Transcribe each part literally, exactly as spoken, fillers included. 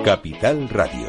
Capital Radio.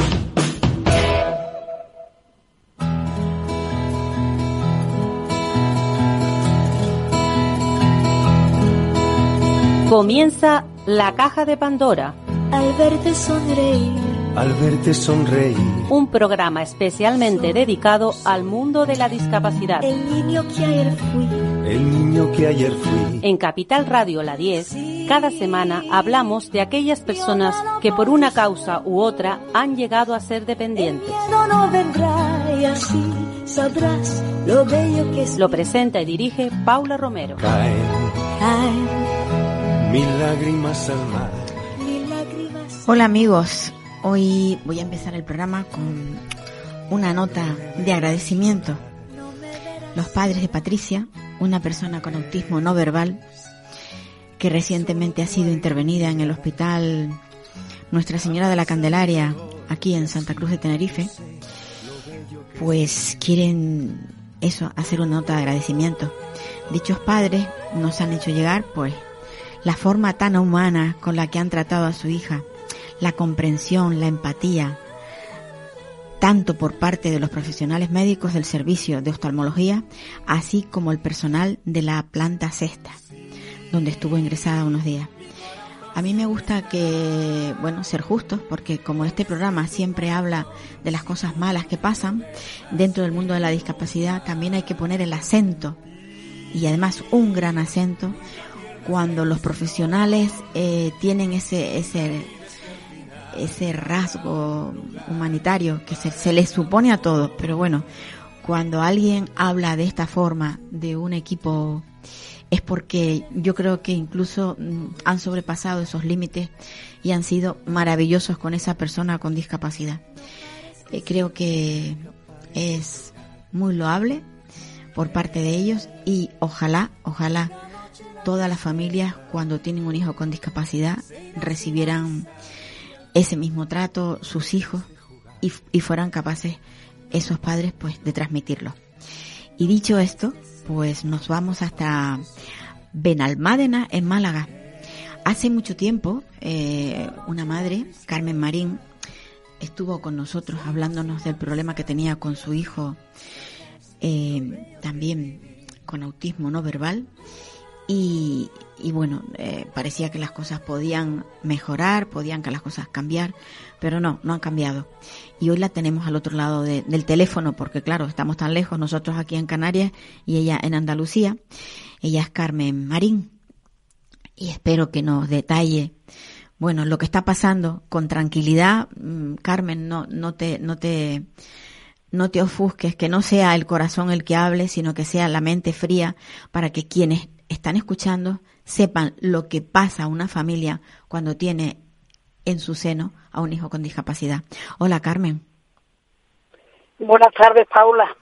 Comienza La Caja de Pandora. Al verte sonreír. Al verte sonreír. Un programa especialmente dedicado al mundo de la discapacidad. El niño que ayer fui. El niño que ayer fui. En Capital Radio La diez, cada semana hablamos de aquellas personas que por una causa u otra han llegado a ser dependientes. El miedo no vendrá y así sabrás lo bello que es. Lo presenta y dirige Paula Romero. Caen, Caen mil lágrimas al mar. mil lágrimas. Hola amigos, hoy voy a empezar el programa con una nota de agradecimiento. Los padres de Patricia, una persona con autismo no verbal, que recientemente ha sido intervenida en el hospital Nuestra Señora de la Candelaria, aquí en Santa Cruz de Tenerife, pues quieren eso, hacer una nota de agradecimiento. Dichos padres nos han hecho llegar, pues, la forma tan humana con la que han tratado a su hija, la comprensión, la empatía, tanto por parte de los profesionales médicos del servicio de oftalmología, así como el personal de la planta sexta, donde estuvo ingresada unos días. A mí me gusta que, bueno, ser justos, porque como este programa siempre habla de las cosas malas que pasan dentro del mundo de la discapacidad, también hay que poner el acento, y además un gran acento, cuando los profesionales eh, tienen ese ese ese rasgo humanitario que se, se les supone a todos, pero bueno, cuando alguien habla de esta forma de un equipo es porque yo creo que incluso mm, han sobrepasado esos límites y han sido maravillosos con esa persona con discapacidad. Eh, creo que es muy loable por parte de ellos y ojalá, ojalá todas las familias cuando tienen un hijo con discapacidad recibieran ese mismo trato, sus hijos, y, y fueran capaces esos padres pues de transmitirlo. Y dicho esto, pues nos vamos hasta Benalmádena, en Málaga. Hace mucho tiempo, eh, una madre, Carmen Marín, estuvo con nosotros hablándonos del problema que tenía con su hijo, eh, también con autismo no verbal, y, y bueno, eh, parecía que las cosas podían mejorar, podían que las cosas cambiar, pero no, no han cambiado. Y hoy la tenemos al otro lado de, del teléfono, porque claro, estamos tan lejos, nosotros aquí en Canarias y ella en Andalucía. Ella es Carmen Marín y espero que nos detalle, bueno, lo que está pasando con tranquilidad. Carmen, no, no te, no te, no te ofusques, que no sea el corazón el que hable, sino que sea la mente fría, para que quienes están escuchando sepan lo que pasa a una familia cuando tiene en su seno a un hijo con discapacidad. Hola, Carmen. Buenas tardes, Paula.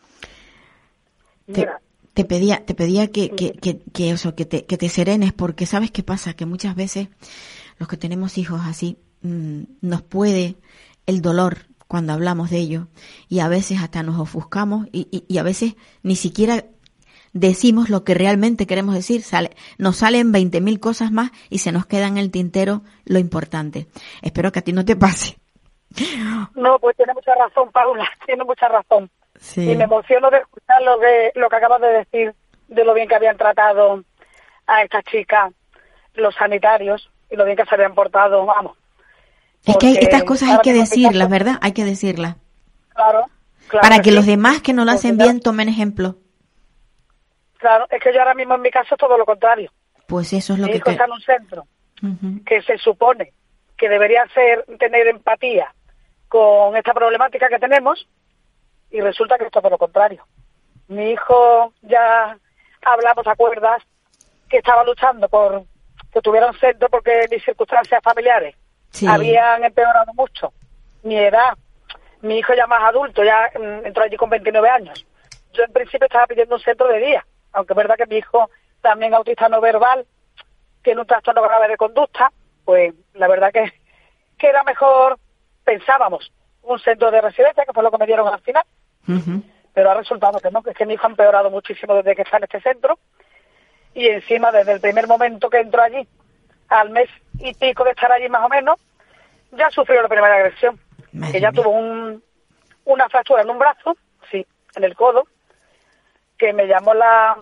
Te, te pedía, te pedía que, que, que, que eso, que te, que te serenes, porque ¿sabes qué pasa? Que muchas veces los que tenemos hijos así, mmm, nos puede el dolor cuando hablamos de ello, y a veces hasta nos ofuscamos y, y, y a veces ni siquiera decimos lo que realmente queremos decir. Sale, nos salen veinte mil cosas más y se nos queda en el tintero lo importante. Espero que a ti no te pase. No, pues tiene mucha razón, Paula, tiene mucha razón. Sí. Y me emociono de escuchar lo que, lo que acabas de decir, de lo bien que habían tratado a esta chica los sanitarios y lo bien que se habían portado, vamos. Es que hay, estas cosas hay que decirlas, ¿verdad? Hay que decirlas. Claro, claro. Para que, que sí. los demás que no lo hacen Pues, bien tomen ejemplo. Claro, es que yo ahora mismo en mi caso es todo lo contrario. Pues eso es lo mi que... hijo está en un centro uh-huh. que se supone que debería ser tener empatía con esta problemática que tenemos, y resulta que es todo lo contrario. Mi hijo, ya hablamos, ¿te acuerdas? Que estaba luchando por que tuviera un centro porque mis circunstancias familiares sí. habían empeorado mucho. Mi edad, mi hijo ya más adulto, ya mm, entró allí con veintinueve años. Yo en principio estaba pidiendo un centro de día, aunque es verdad que mi hijo, también autista no verbal, tiene un trastorno grave de conducta, pues la verdad que, que era mejor, pensábamos, un centro de residencia, que fue lo que me dieron al final. Uh-huh. Pero ha resultado que no, que es que mi hijo ha empeorado muchísimo desde que está en este centro, y encima desde el primer momento que entró allí, al mes y pico de estar allí más o menos, ya sufrió la primera agresión. Madre Ella mía. tuvo un, una fractura en un brazo, sí, en el codo, que me llamó la,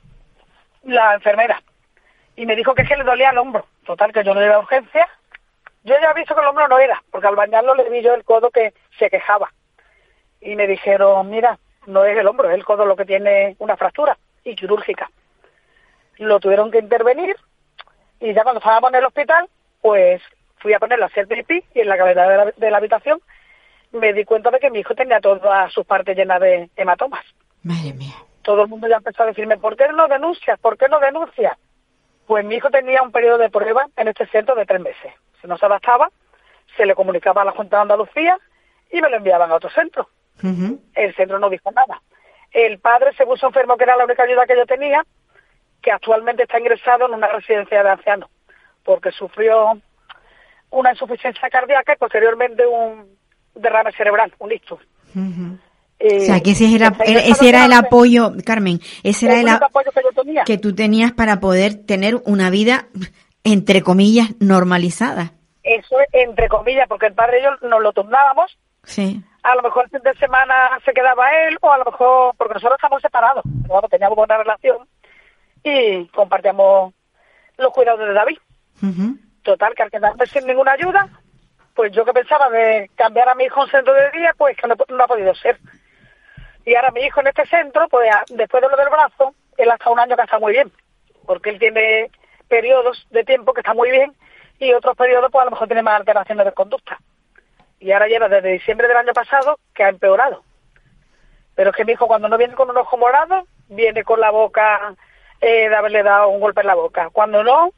la enfermera y me dijo que es que le dolía el hombro. Total, que yo no llevé a urgencia. Yo ya he visto que el hombro no era, porque al bañarlo le vi yo el codo que se quejaba. Y me dijeron, mira, no es el hombro, es el codo lo que tiene una fractura, y quirúrgica. Lo tuvieron que intervenir, y ya cuando estábamos en el hospital, pues fui a ponerla a hacer pipí, y en la cabeza de la, de la habitación me di cuenta de que mi hijo tenía todas sus partes llenas de hematomas. Madre mía. Todo el mundo ya empezó a decirme, ¿por qué no denuncias? ¿Por qué no denuncias? Pues mi hijo tenía un periodo de prueba en este centro de tres meses. Si no se adaptaba, se le comunicaba a la Junta de Andalucía y me lo enviaban a otro centro. Ujú. El centro no dijo nada. El padre se puso enfermo, que era la única ayuda que yo tenía, que actualmente está ingresado en una residencia de ancianos, porque sufrió una insuficiencia cardíaca y posteriormente un derrame cerebral, un ictus. Ujú. Eh, O sea, que ese era, está era- ese ingresado era el en- apoyo, Carmen, ese era el el único a- apoyo que yo tenía. que tú tenías para poder tener una vida, entre comillas, normalizada. Eso es entre comillas, porque el padre y yo nos lo turnábamos. Sí. A lo mejor el fin de semana se quedaba él, o a lo mejor, porque nosotros estamos separados, pero vamos, teníamos buena relación y compartíamos los cuidados de David. Ujú. Total, que al quedarme sin ninguna ayuda, pues yo que pensaba de cambiar a mi hijo a un centro de día, pues que no, no ha podido ser. Y ahora mi hijo en este centro, pues a- después de lo del brazo, él hasta un año que está muy bien, porque él tiene periodos de tiempo que está muy bien y otros periodos pues a lo mejor tiene más alteraciones de conducta. Y ahora lleva desde diciembre del año pasado que ha empeorado. Pero es que mi hijo cuando no viene con un ojo morado, viene con la boca eh, de haberle dado un golpe en la boca. Cuando no,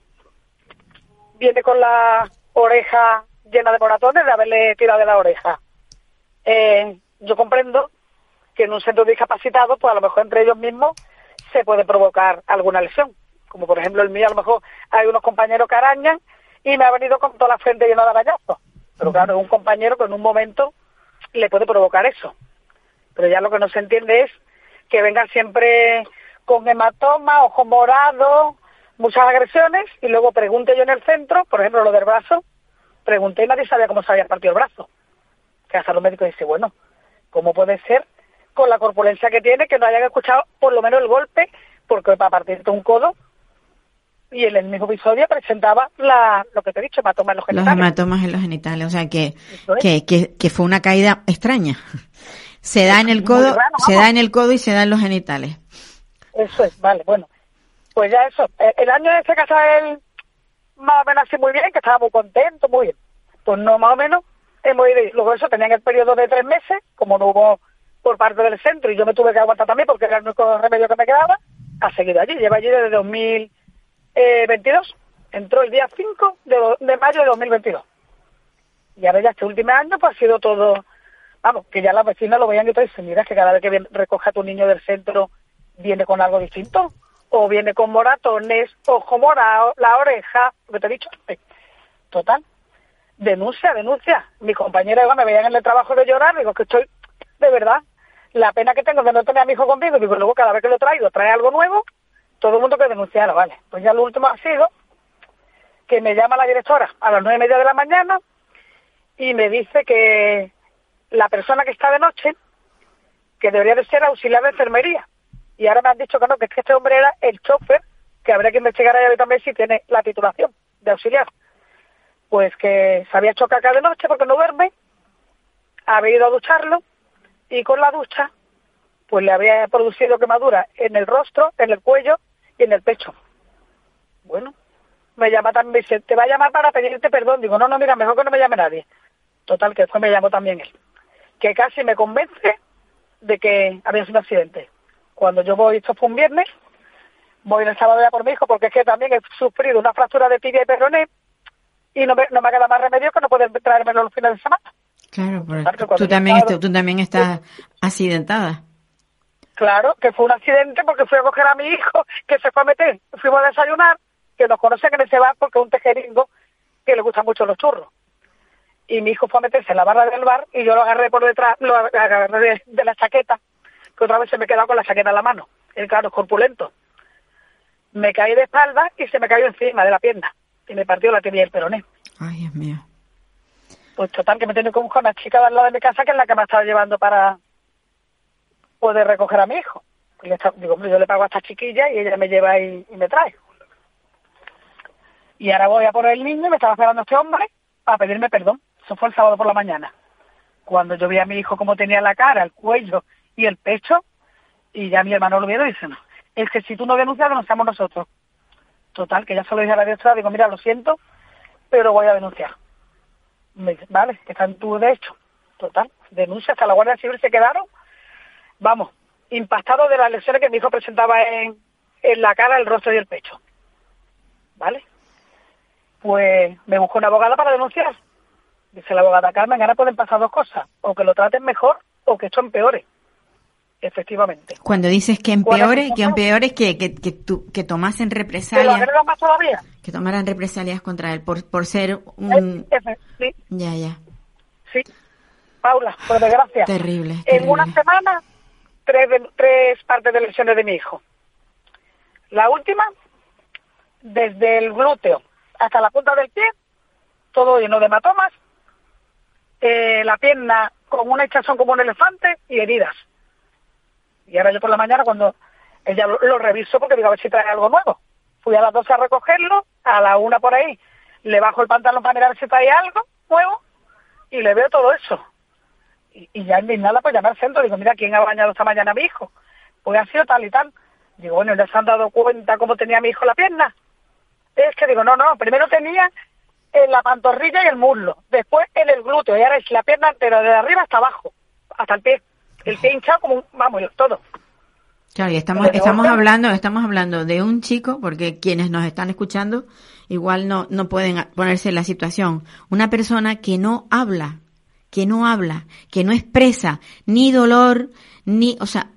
viene con la oreja llena de moratones de haberle tirado de la oreja. Eh, yo comprendo que en un centro discapacitado, pues a lo mejor entre ellos mismos se puede provocar alguna lesión. Como por ejemplo el mío, a lo mejor hay unos compañeros que arañan y me ha venido con toda la frente llena de arañazos. Pero claro, es un compañero que en un momento le puede provocar eso. Pero ya lo que no se entiende es que vengan siempre con hematoma, ojo morado, muchas agresiones, y luego pregunte yo en el centro, por ejemplo, lo del brazo, pregunté y nadie sabía cómo se había partido el brazo. Que hasta los médicos dicen, bueno, ¿cómo puede ser con la corpulencia que tiene que no hayan escuchado por lo menos el golpe? Porque para partirte un codo, y en el mismo episodio presentaba la, lo que te he dicho, hematoma en los Los genitales. hematomas en los genitales, o sea que, Eso es. que, que, que fue una caída extraña. Se da en el Muy codo, raro, se vamos. da en el codo y se da en los genitales. Eso es, vale, bueno. Pues ya eso. El, el año ese que hasta él más o menos así muy bien, que estaba muy contento, muy bien. Pues no, más o menos, hemos ido. Luego eso, tenían el periodo de tres meses, como no hubo por parte del centro, y yo me tuve que aguantar también porque era el único remedio que me quedaba, ha seguido allí. Lleva allí desde dos mil veintidós. Entró el día cinco de, do- de mayo de dos mil veintidós. Y ahora ya este último año, pues ha sido todo... Vamos, que ya las vecinas lo veían y todo, y dicen, mira, que cada vez que viene, recoge a tu niño del centro, viene con algo distinto. O viene con moratones, ojo morado, la oreja, lo que te he dicho. Total. Denuncia, denuncia. Mis compañeras igual me veían en el trabajo de llorar, digo que estoy, de verdad, la pena que tengo de no tener a mi hijo conmigo, digo, luego cada vez que lo traigo, trae algo nuevo, todo el mundo que denunciara, vale. Pues ya lo último ha sido que me llama la directora a las nueve y media de la mañana y me dice que la persona que está de noche, que debería de ser auxiliar de enfermería, y ahora me han dicho que no, que es que este hombre era el chofer, que habría que investigar ahí también si tiene la titulación de auxiliar. Pues que se había hecho caca de noche porque no duerme, había ido a ducharlo, y con la ducha, pues le había producido quemadura en el rostro, en el cuello y en el pecho. Bueno, me llama también, me dice, te va a llamar para pedirte perdón. Digo, no, no, mira, mejor que no me llame nadie. Total, que después me llamó también él. Que casi me convence de que había sido un accidente. Cuando yo voy, esto fue un viernes, voy el sábado ya por mi hijo, porque es que también he sufrido una fractura de tibia y peroné, y no me, no me queda más remedio que no poder traérmelo los fines de semana. Claro, pero Claro, que tú, cuando tú también, yo estaba- est- tú también estás accidentada. Claro, que fue un accidente porque fui a coger a mi hijo, que se fue a meter, fuimos a desayunar, que nos conocen en ese bar porque es un tejeringo que le gustan mucho los churros. Y mi hijo fue a meterse en la barra del bar y yo lo agarré por detrás, lo agarré de, de la chaqueta, que otra vez se me quedó con la chaqueta en la mano. Él, claro, es corpulento. Me caí de espalda y se me cayó encima de la pierna. Y me partió la tibia y el peroné. Ay, Dios mío. Pues total, que me tengo que buscar una chica de al lado de mi casa que es la que me estaba llevando para poder recoger a mi hijo. Y le está, digo, hombre, yo le pago a esta chiquilla y ella me lleva y, y me trae. Y ahora voy a por el niño y me estaba esperando este hombre para pedirme perdón. Eso fue el sábado por la mañana. Cuando yo vi a mi hijo cómo tenía la cara, el cuello y el pecho, y ya mi hermano lo vieron y dice, no, es que si tú no denuncias, denunciamos nosotros. Total, que ya se lo dije a la directora, digo, mira, lo siento, pero voy a denunciar. Me dice, vale, que está en tu derecho. Total, denuncia, hasta la Guardia Civil se quedaron, vamos, impactados de las lesiones que mi hijo presentaba en, en la cara, el rostro y el pecho. ¿Vale? Pues me busco una abogada para denunciar. Dice la abogada, Carmen, ahora pueden pasar dos cosas, o que lo traten mejor o que esto empeore. Efectivamente. Cuando dices que empeore, que empeore, que, que, que, tu, que tomasen represalias. ¿Que lo más todavía? Que tomaran represalias contra él por, por ser un... F, sí. Ya, ya. Sí. Paula, por desgracia. Terrible, En terrible. una semana, tres, de, tres partes de lesiones de mi hijo. La última, desde el glúteo hasta la punta del pie, todo lleno de hematomas, eh, la pierna con una hinchazón como un elefante y heridas. Y ahora yo por la mañana, cuando ella lo, lo reviso, porque digo, a ver si trae algo nuevo. Fui a las doce a recogerlo, a la una por ahí, le bajo el pantalón para mirar si trae algo nuevo, y le veo todo eso. Y, y ya indignada, pues llamé al centro, digo, mira, ¿quién ha bañado esta mañana a mi hijo? Pues ha sido tal y tal. Digo, bueno, ¿ya se han dado cuenta cómo tenía mi hijo la pierna? Es que digo, no, no, primero tenía en la pantorrilla y el muslo, después en el glúteo, y ahora es la pierna entera, de arriba hasta abajo, hasta el pie. El pie hinchado como un, vamos, todo. Claro, y estamos, estamos hablando, estamos hablando de un chico, porque quienes nos están escuchando igual no, no pueden ponerse en la situación. Una persona que no habla, que no habla, que no expresa ni dolor, ni, o sea,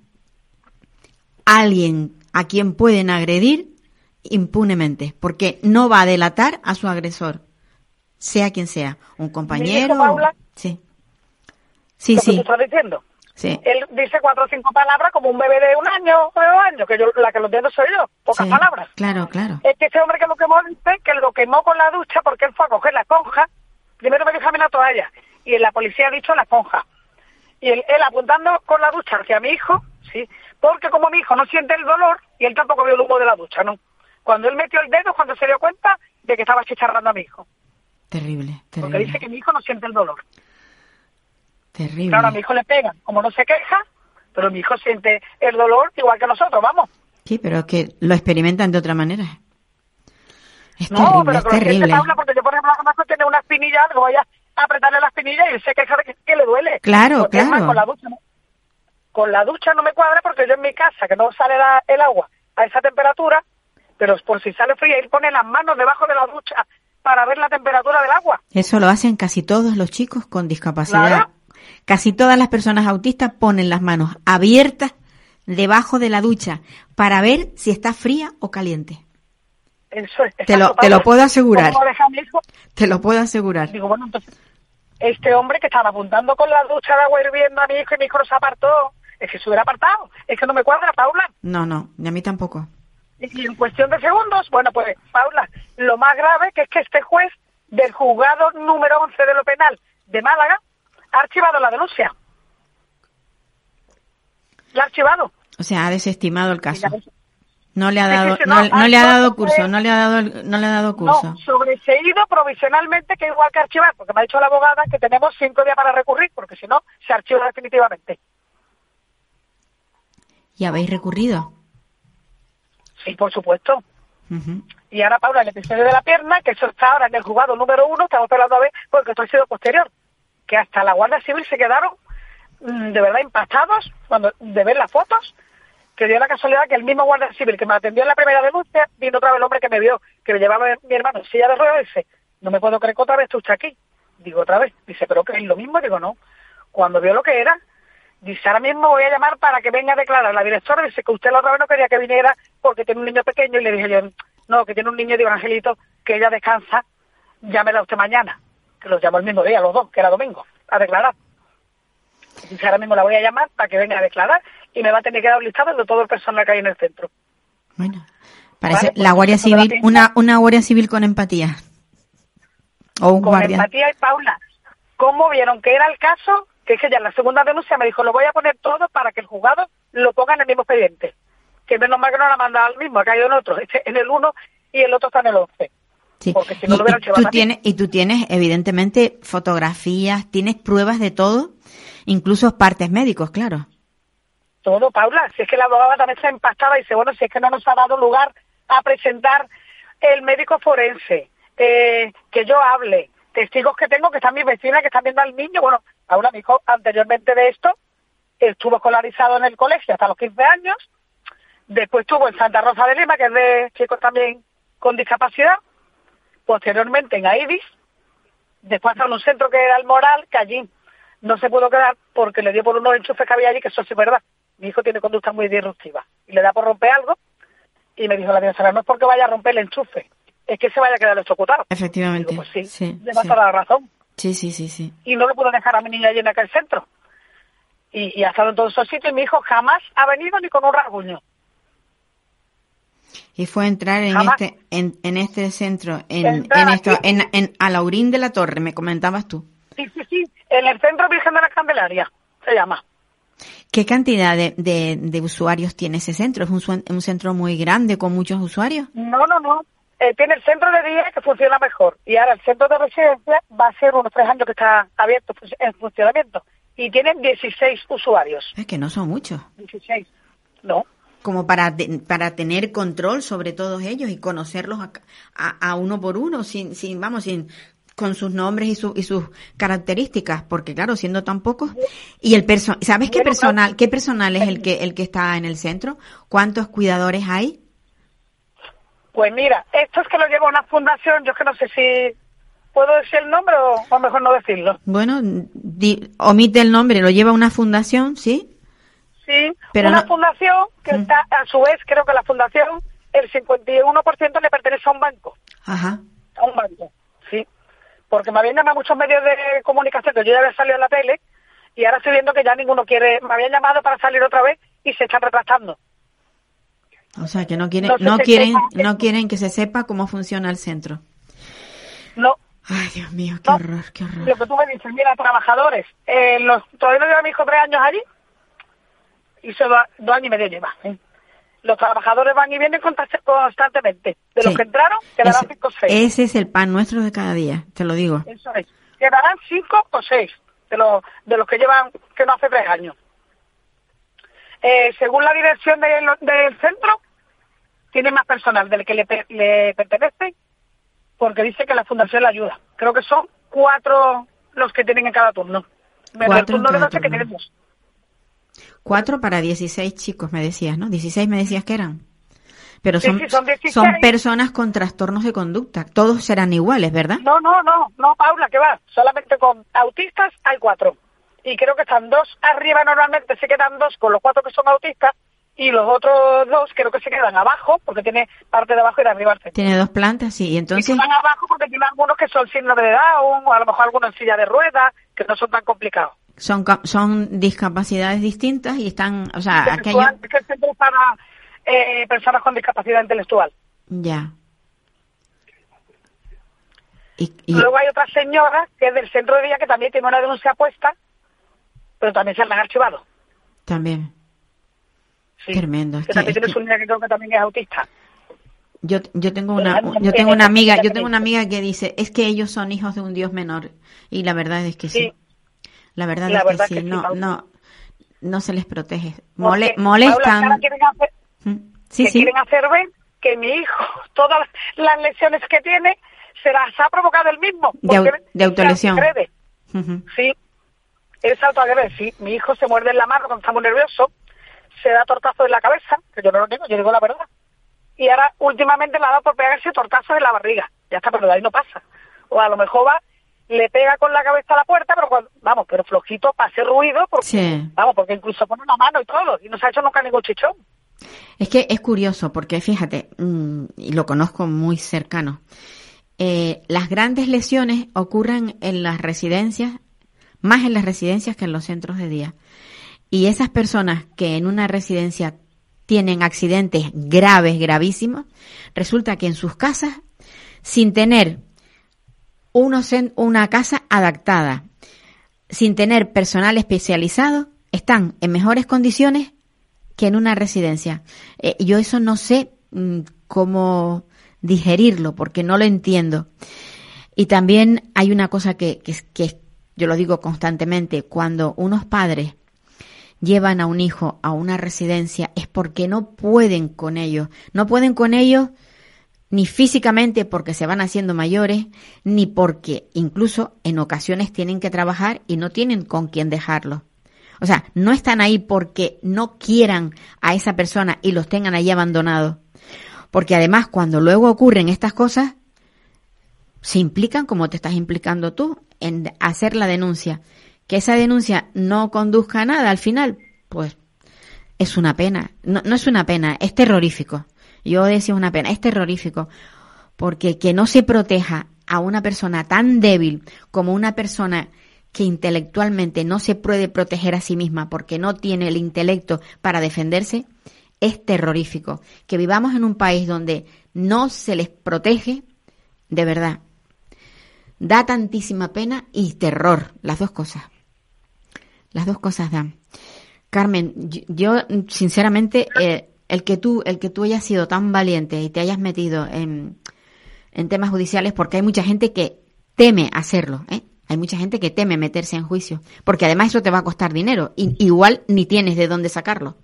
alguien a quien pueden agredir impunemente, porque no va a delatar a su agresor, sea quien sea, un compañero. ¿Dice Paula? Sí. Sí, ¿Lo sí. que tú estás diciendo? Sí. Él dice cuatro o cinco palabras como un bebé de un año o dos años, que yo la que lo entiendo soy yo, pocas Sí, palabras. claro, claro. Es que ese hombre que lo quemó, dice que lo quemó con la ducha porque él fue a coger la esponja, primero me dijo a mí la toalla, y la policía ha dicho la esponja. Y él, él apuntando con la ducha hacia mi hijo, sí, porque como mi hijo no siente el dolor, y él tampoco vio el humo de la ducha, ¿no? Cuando él metió el dedo, cuando se dio cuenta de que estaba chicharrando a mi hijo. Terrible, terrible. Porque dice que mi hijo no siente el dolor. Terrible. Claro, a mi hijo le pegan, como no se queja, pero mi hijo siente el dolor igual que nosotros, vamos. Sí, pero que lo experimentan de otra manera. Es No, terrible, pero es que lo terrible. siente Paula, porque yo, por ejemplo, a lo mejor tiene una espinilla, algo, voy a apretarle la espinilla y él se queja de que, que le duele. Claro, Porque, es más, claro. con la ducha, no, con la ducha no me cuadra porque yo en mi casa, que no sale la, el agua a esa temperatura, pero por si sale fría, él pone las manos debajo de la ducha para ver la temperatura del agua. Eso lo hacen casi todos los chicos con discapacidad. Claro. Casi todas las personas autistas ponen las manos abiertas debajo de la ducha para ver si está fría o caliente. Eso es. Te lo, exacto, te lo Paula. puedo asegurar. ¿Cómo deja a mi hijo? Te lo puedo asegurar. Digo, bueno, entonces, este hombre que estaba apuntando con la ducha de agua hirviendo a mi hijo y mi hijo no se apartó, es que se hubiera apartado. Es que no me cuadra, Paula. No, no, ni a mí tampoco. Y en cuestión de segundos, bueno, pues, Paula, lo más grave que es que este juez del juzgado número once de lo penal de Málaga ha archivado la denuncia. La ha archivado. O sea, ha desestimado el caso. Y ya- No le ha Sí, sí, dado, sí, no, no, no le ha ah, dado no, curso, pues- no le ha dado, el- no le ha dado curso. No, sobreseído provisionalmente, que igual que archivar, porque me ha dicho la abogada que tenemos cinco días para recurrir, porque si no, se archiva definitivamente. ¿Y habéis recurrido? Sí, por supuesto. Ujú. Y ahora, Paula, el episodio de la pierna, que eso está ahora en el juzgado número uno, estamos esperando a ver, porque esto ha sido posterior, que hasta la Guardia Civil se quedaron mm, de verdad impactados cuando de ver las fotos, que dio la casualidad que el mismo Guardia Civil que me atendió en la primera denuncia, vino otra vez el hombre que me vio, que me llevaba mi hermano en silla de ruedas, y dice, no me puedo creer que otra vez tú estás aquí. Digo, otra vez. Dice, ¿pero qué es lo mismo? Digo, no. Cuando vio lo que era, dice, ahora mismo voy a llamar para que venga a declarar. La directora dice que usted la otra vez no quería que viniera porque tiene un niño pequeño, y le dije yo, no, que tiene un niño, digo, Angelito, que ella descansa, llámela usted mañana. Que los llamó el mismo día, los dos, que era domingo, a declarar. Dice, ahora mismo la voy a llamar para que venga a declarar y me va a tener que dar un listado de todo el personal que hay en el centro. Bueno, parece Vale, pues, la Guardia eso me da Civil, una, una Guardia Civil con empatía. O un Con guardia. empatía y Paula. cómo vieron que era el caso, que es que ya en la segunda denuncia me dijo, lo voy a poner todo para que el juzgado lo ponga en el mismo expediente. Que menos mal que no la ha mandado al mismo, ha caído en otro, este en el uno y el otro está en el once. Sí. Porque si no y, lo hubieran y, llevado tú tienes, y tú tienes, evidentemente, fotografías, tienes pruebas de todo, incluso partes médicos, claro. Todo, Paula, si es que la abogada también está impactada y dice, bueno, si es que no nos ha dado lugar a presentar el médico forense, eh, que yo hable, testigos que tengo, que están mis vecinas, que están viendo al niño. Bueno, Paula, mi hijo, anteriormente de esto, estuvo escolarizado en el colegio hasta los quince años, después estuvo en Santa Rosa de Lima, que es de chicos también con discapacidad, posteriormente en AIDIS, después hasta en un centro que era el Moral, que allí no se pudo quedar porque le dio por unos enchufes que había allí, que eso sí es verdad. Mi hijo tiene conducta muy disruptiva y le da por romper algo y me dijo la directora, no es porque vaya a romper el enchufe, es que se vaya a quedar electrocutado. Efectivamente. Digo, pues sí, sí, le va sí. a dar la razón. Sí, sí, sí, sí. Y no lo puedo dejar a mi niña allí en aquel centro. Y, y ha estado en todos esos sitios y mi hijo jamás ha venido ni con un rasguño. Y fue entrar en Jamás. este en, en este centro, en, Entrar en esto, aquí. en, en Alaurín de la Torre, me comentabas tú. Sí, sí, sí, en el Centro Virgen de la Candelaria, se llama. ¿Qué cantidad de, de, de usuarios tiene ese centro? ¿Es un, su- un centro muy grande con muchos usuarios? No, no, no. Eh, tiene el centro de día que funciona mejor. Y ahora el centro de residencia va a ser unos tres años que está abierto en funcionamiento. Y tienen dieciséis usuarios. Es que no son muchos. dieciséis. No. Como para de- para tener control sobre todos ellos y conocerlos a, a, a uno por uno, sin, sin vamos, sin con sus nombres y, su, y sus características, porque claro, siendo tan pocos. Y el perso ¿sabes qué Bueno, personal qué personal es el que el que está en el centro? ¿Cuántos cuidadores hay? Pues mira, esto es que lo lleva una fundación, yo es que no sé si puedo decir el nombre o, o mejor no decirlo. Bueno, di- omite el nombre, lo lleva una fundación, ¿sí? Sí, Pero una no- fundación que Mm. está, a su vez, creo que la fundación, el cincuenta y uno por ciento le pertenece a un banco. Ajá. A un banco, sí. Porque me habían llamado muchos medios de comunicación, que yo ya había salido en la tele, y ahora estoy viendo que ya ninguno quiere, me habían llamado para salir otra vez y se están retractando. O sea, que no quieren No sé no si quieren sepa- no quieren que se sepa cómo funciona el centro. No, Ay, Dios mío, qué no. horror, qué horror. Lo que tú me dices, mira, trabajadores, eh, los, todavía no lleva mi hijo tres años allí, y se va, dos años y medio lleva. ¿eh? Los trabajadores van y vienen consta- constantemente. De los Sí. que entraron, quedarán Ese- cinco o seis. Ese es el pan nuestro de cada día, te lo digo. Eso es. Quedarán cinco o seis de los, de los que llevan, que no hace tres años. Eh, según la dirección de lo- del centro, tiene más personal del que le, pe- le pertenece, porque dice que la fundación le ayuda. Creo que son cuatro los que tienen en cada turno. Menos Cuatro el turno en de cada noche que turno. tenemos. Cuatro para dieciséis chicos, me decías, ¿no? Dieciséis me decías que eran. Pero Sí, son, sí, son dieciséis. son personas con trastornos de conducta. Todos serán iguales, ¿verdad? No, no, no, no, Paula, que va. Solamente con autistas hay cuatro. Y creo que están dos arriba, normalmente se quedan dos con los cuatro que son autistas, y los otros dos creo que se quedan abajo, porque tiene parte de abajo y de arriba al centro. Tiene dos plantas, sí. Y Y entonces, quedan abajo porque tiene algunos que son síndrome de Down, o a lo mejor algunos en silla de ruedas, que no son tan complicados. son, ca- son discapacidades distintas y están, o sea, aquellos... Intelectual, es que el centro es para eh, personas con discapacidad intelectual. Ya. Y, y Luego hay otra señora que es del centro de día que también tiene una denuncia puesta, pero también se la han archivado. también. Sí. Tremendo, es Que que- también es tiene que- su niña que creo que también es autista. Yo, yo tengo una, Pero yo tengo eh, una amiga, eh, yo tengo una amiga que dice, es que ellos son hijos de un Dios menor. Y la verdad es que sí. Sí. La verdad La es verdad que que sí, sí, no, Paula. no, no se les protege. Porque, Mole- Paula, molestan. que ahora quieren hacer, Mm. Sí, que sí. quieren hacer ver que mi hijo, todas las lesiones que tiene, se las ha provocado él mismo. De au- porque de autolesión. se autoagrede. Ujú. Sí, él se autoagrede, sí. Mi hijo se muerde en la mano cuando está muy nervioso, se da tortazos en la cabeza, que yo no lo digo, yo digo la verdad. Y ahora últimamente le ha dado por pegarse tortazos en la barriga. Ya está, pero de ahí no pasa. O a lo mejor va, le pega con la cabeza a la puerta, pero cuando, vamos, pero flojito para hacer ruido, porque, Sí. vamos, porque incluso pone una mano y todo, y no se ha hecho nunca ningún chichón. Es que es curioso porque fíjate, mm, y lo conozco muy cercano, eh, las grandes lesiones ocurren en las residencias, más en las residencias que en los centros de día. Y esas personas que en una residencia tienen accidentes graves, gravísimos, resulta que en sus casas, sin tener unos en- una casa adaptada, sin tener personal especializado, están en mejores condiciones que en una residencia. Eh, yo eso no sé mmm, cómo digerirlo, porque no lo entiendo. Y también hay una cosa que, que, que yo lo digo constantemente, cuando unos padres llevan a un hijo a una residencia es porque no pueden con ellos. No pueden con ellos ni físicamente porque se van haciendo mayores, ni porque incluso en ocasiones tienen que trabajar y no tienen con quién dejarlos. O sea, no están ahí porque no quieran a esa persona y los tengan ahí abandonados. Porque además, cuando luego ocurren estas cosas, se implican, como te estás implicando tú, en hacer la denuncia. Que esa denuncia no conduzca a nada al final, pues es una pena. No, no es una pena, es terrorífico. Yo decía una pena, es terrorífico. Porque que no se proteja a una persona tan débil como una persona que intelectualmente no se puede proteger a sí misma porque no tiene el intelecto para defenderse, es terrorífico. Que vivamos en un país donde no se les protege, de verdad, da tantísima pena y terror, las dos cosas. Las dos cosas dan. Carmen, yo, yo sinceramente, eh, el que tú, el que tú hayas sido tan valiente y te hayas metido en, en temas judiciales, porque hay mucha gente que teme hacerlo, ¿eh? Hay mucha gente que teme meterse en juicio, porque además eso te va a costar dinero, y igual ni tienes de dónde sacarlo.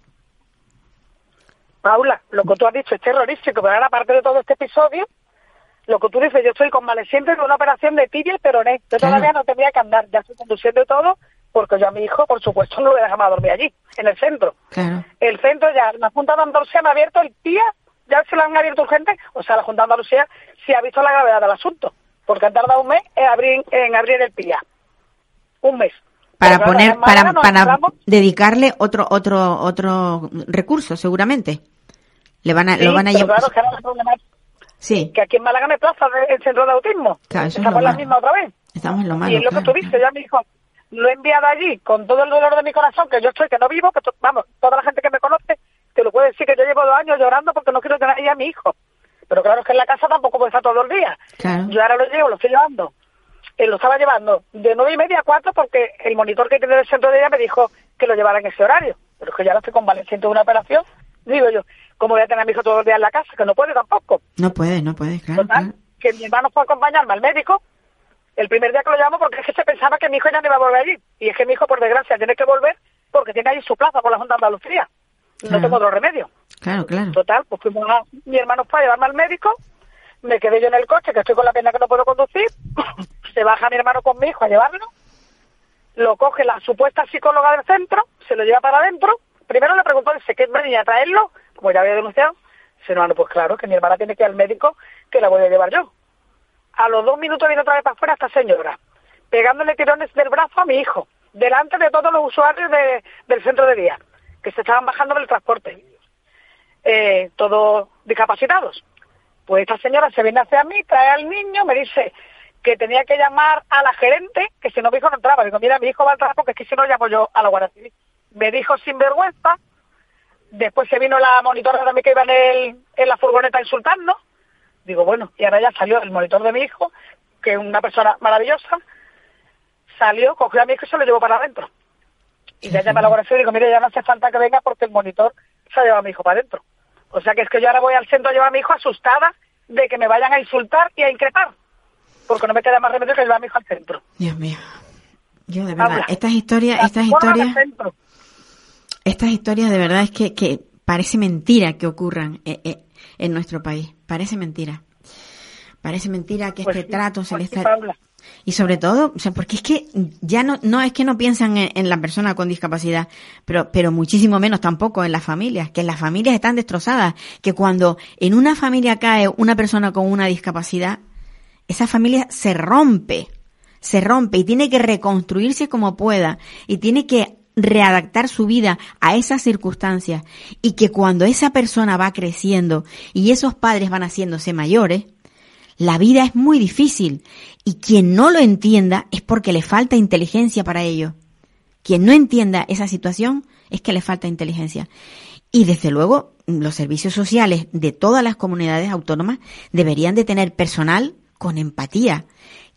Paula, lo que tú has dicho es terrorífico, pero ahora, aparte de todo este episodio, lo que tú dices, yo estoy convaleciente de una operación de tibia y peroné. Yo claro. Todavía no tenía que andar, ya estoy conduciendo y todo, porque yo a mi hijo, por supuesto, no lo voy a dejar más dormir allí, en el centro. Claro. El centro ya, la Junta de Andalucía me ha abierto el P I A, ya se lo han abierto urgente, o sea, la Junta de Andalucía sí ha visto la gravedad del asunto, porque han tardado un mes en abrir, en abrir el P I A. Un mes. Para pero poner, para, para dedicarle otro, otro, otro recurso, seguramente. Le van a, sí, lo van a llevar. Claro, que era la problemática. Sí. Que aquí en Málaga me plaza el centro de autismo. Claro, eso estamos es la misma otra vez. Estamos en lo malo. Y es lo claro. que tú dices, ya mi hijo lo he enviado allí con todo el dolor de mi corazón, que yo estoy, que no vivo, que to, vamos, toda la gente que me conoce te lo puede decir, que yo llevo dos años llorando porque no quiero tener ahí a mi hijo. Pero claro, es que en la casa tampoco puede estar todo el día. Claro. Yo ahora lo llevo, lo estoy llevando. Él lo estaba llevando de nueve y media a cuatro porque el monitor que tiene el centro de día me dijo que lo llevara en ese horario. Pero es que ya lo estoy convaleciente de una operación. Digo yo, ¿cómo voy a tener a mi hijo todo el día en la casa? Que no puede tampoco. No puede, no puede, claro. Total, claro. Que mi hermano fue a acompañarme al médico el primer día que lo llamó porque es que se pensaba que mi hijo ya no iba a volver allí. Y es que mi hijo, por desgracia, tiene que volver porque tiene ahí su plaza por la Junta de Andalucía. Claro. No tengo otro remedio. Claro, claro. Total, pues fuimos a, mi hermano fue a llevarme al médico, me quedé yo en el coche, que estoy con la pena que no puedo conducir, se baja mi hermano con mi hijo a llevarlo, lo coge la supuesta psicóloga del centro, se lo lleva para adentro, primero le preguntó, dice, ¿qué venía a traerlo? Como ya había denunciado, dice, no, no, pues claro, que mi hermana tiene que ir al médico, que la voy a llevar yo. A los dos minutos viene otra vez para afuera esta señora, pegándole tirones del brazo a mi hijo, delante de todos los usuarios de, del centro de día, que se estaban bajando del transporte, eh, todos discapacitados. Pues esta señora se viene hacia mí, trae al niño, me dice que tenía que llamar a la gerente, que si no mi hijo no entraba. Digo, mira, mi hijo va a entrar porque es que si no llamo yo a la Guardia Civil. Me dijo sin vergüenza. Después se vino la monitora de mí que iba en, el, en la furgoneta a insultarnos. Digo, bueno, y ahora ya salió el monitor de mi hijo, que es una persona maravillosa, salió, cogió a mi hijo y se lo llevó para adentro. Y ya llamé a la Guardia Civil y digo, mire, ya no hace falta que venga porque el monitor se ha llevado a mi hijo para adentro. O sea que es que yo ahora voy al centro a llevar a mi hijo asustada de que me vayan a insultar y a increpar. Porque no me queda más remedio que llevar a mi hijo al centro. Dios mío. Yo de verdad, Habla. estas historias, estas historias, estas historias de verdad es que, que parece mentira que ocurran eh, eh, en nuestro país. Parece mentira. Parece mentira que pues este sí, trato se pues le está... Sí, y sobre todo, o sea, porque es que ya no, no es que no piensan en, en la persona con discapacidad, pero, pero muchísimo menos tampoco en las familias, que las familias están destrozadas, que cuando en una familia cae una persona con una discapacidad, esa familia se rompe, se rompe y tiene que reconstruirse como pueda y tiene que readaptar su vida a esas circunstancias, y que cuando esa persona va creciendo y esos padres van haciéndose mayores, la vida es muy difícil, y quien no lo entienda es porque le falta inteligencia para ello. Quien no entienda esa situación es que le falta inteligencia. Y desde luego, los servicios sociales de todas las comunidades autónomas deberían de tener personal con empatía,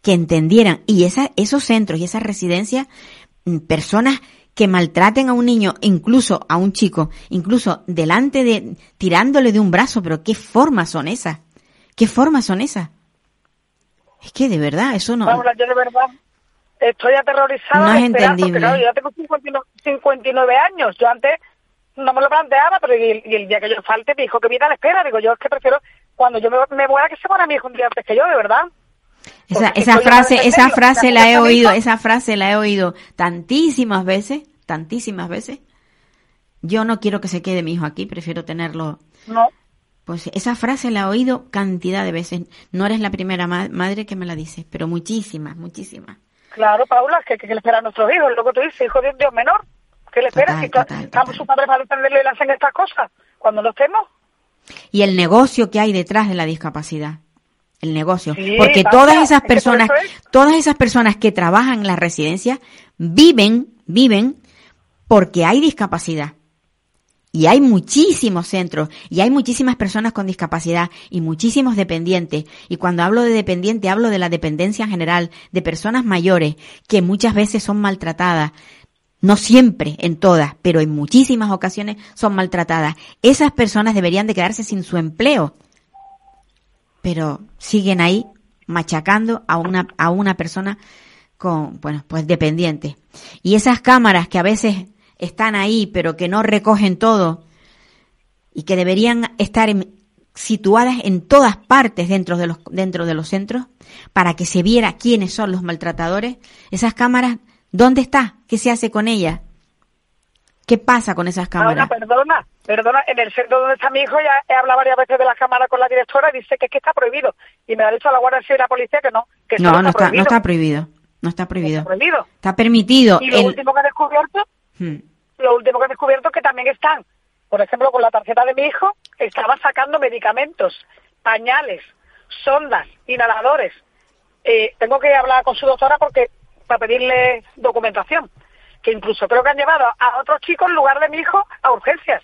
que entendieran. Y esa, esos centros y esas residencias, personas que maltraten a un niño, incluso a un chico, incluso delante de, tirándole de un brazo, pero ¿qué formas son esas? ¿Qué formas son esas? Es que de verdad, eso no... Paula, yo de verdad estoy aterrorizada. No es de esperar, entendible. Porque, claro, yo ya tengo cincuenta y nueve años. Yo antes no me lo planteaba, pero y, y el día que yo falte, mi hijo que vida le espera. Digo, yo es que prefiero, cuando yo me, me muera, que se muera mi hijo un día antes que yo, de verdad. Esa, Porque esa estoy frase, en esa serio. frase la he ¿Me oído, explico? esa frase la he oído tantísimas veces, tantísimas veces. Yo no quiero que se quede mi hijo aquí, prefiero tenerlo. No. Pues esa frase la he oído cantidad de veces. No eres la primera ma- madre que me la dice, pero muchísimas, muchísimas. Claro, Paula, que, que, que le espera a nuestros hijos, lo que tú dices, hijo de un Dios menor. ¿Qué le espera? Total, Si total, estamos total. sus padres para defenderle y le hacen estas cosas, cuando no estemos. Y el negocio que hay detrás de la discapacidad. El negocio. Sí, Porque Paula, todas esas es que por personas, eso es. todas esas personas que trabajan en las residencias viven, viven porque hay discapacidad. Y hay muchísimos centros, y hay muchísimas personas con discapacidad, y muchísimos dependientes. Y cuando hablo de dependiente, hablo de la dependencia en general, de personas mayores, que muchas veces son maltratadas. No siempre, en todas, pero en muchísimas ocasiones son maltratadas. Esas personas deberían de quedarse sin su empleo. Pero siguen ahí machacando a una, a una persona con, bueno, pues dependiente. Y esas cámaras que a veces están ahí, pero que no recogen todo y que deberían estar en, situadas en todas partes dentro de los dentro de los centros para que se viera quiénes son los maltratadores. Esas cámaras, ¿dónde está? ¿Qué se hace con ellas? ¿Qué pasa con esas cámaras? Ahora, perdona, perdona, en el centro donde está mi hijo ya he hablado varias veces de la cámara con la directora y dice que es que está prohibido. Y me ha dicho la Guardia Civil y la policía que no, que eso No, no, no está, prohibido. no está prohibido. No está prohibido. Está prohibido. Está permitido. Y lo el- último que he descubierto, Hmm. lo último que he descubierto que también están, por ejemplo, con la tarjeta de mi hijo, estaba sacando medicamentos, pañales, sondas, inhaladores. Eh, tengo que hablar con su doctora porque para pedirle documentación, que incluso creo que han llevado a otros chicos en lugar de mi hijo a urgencias.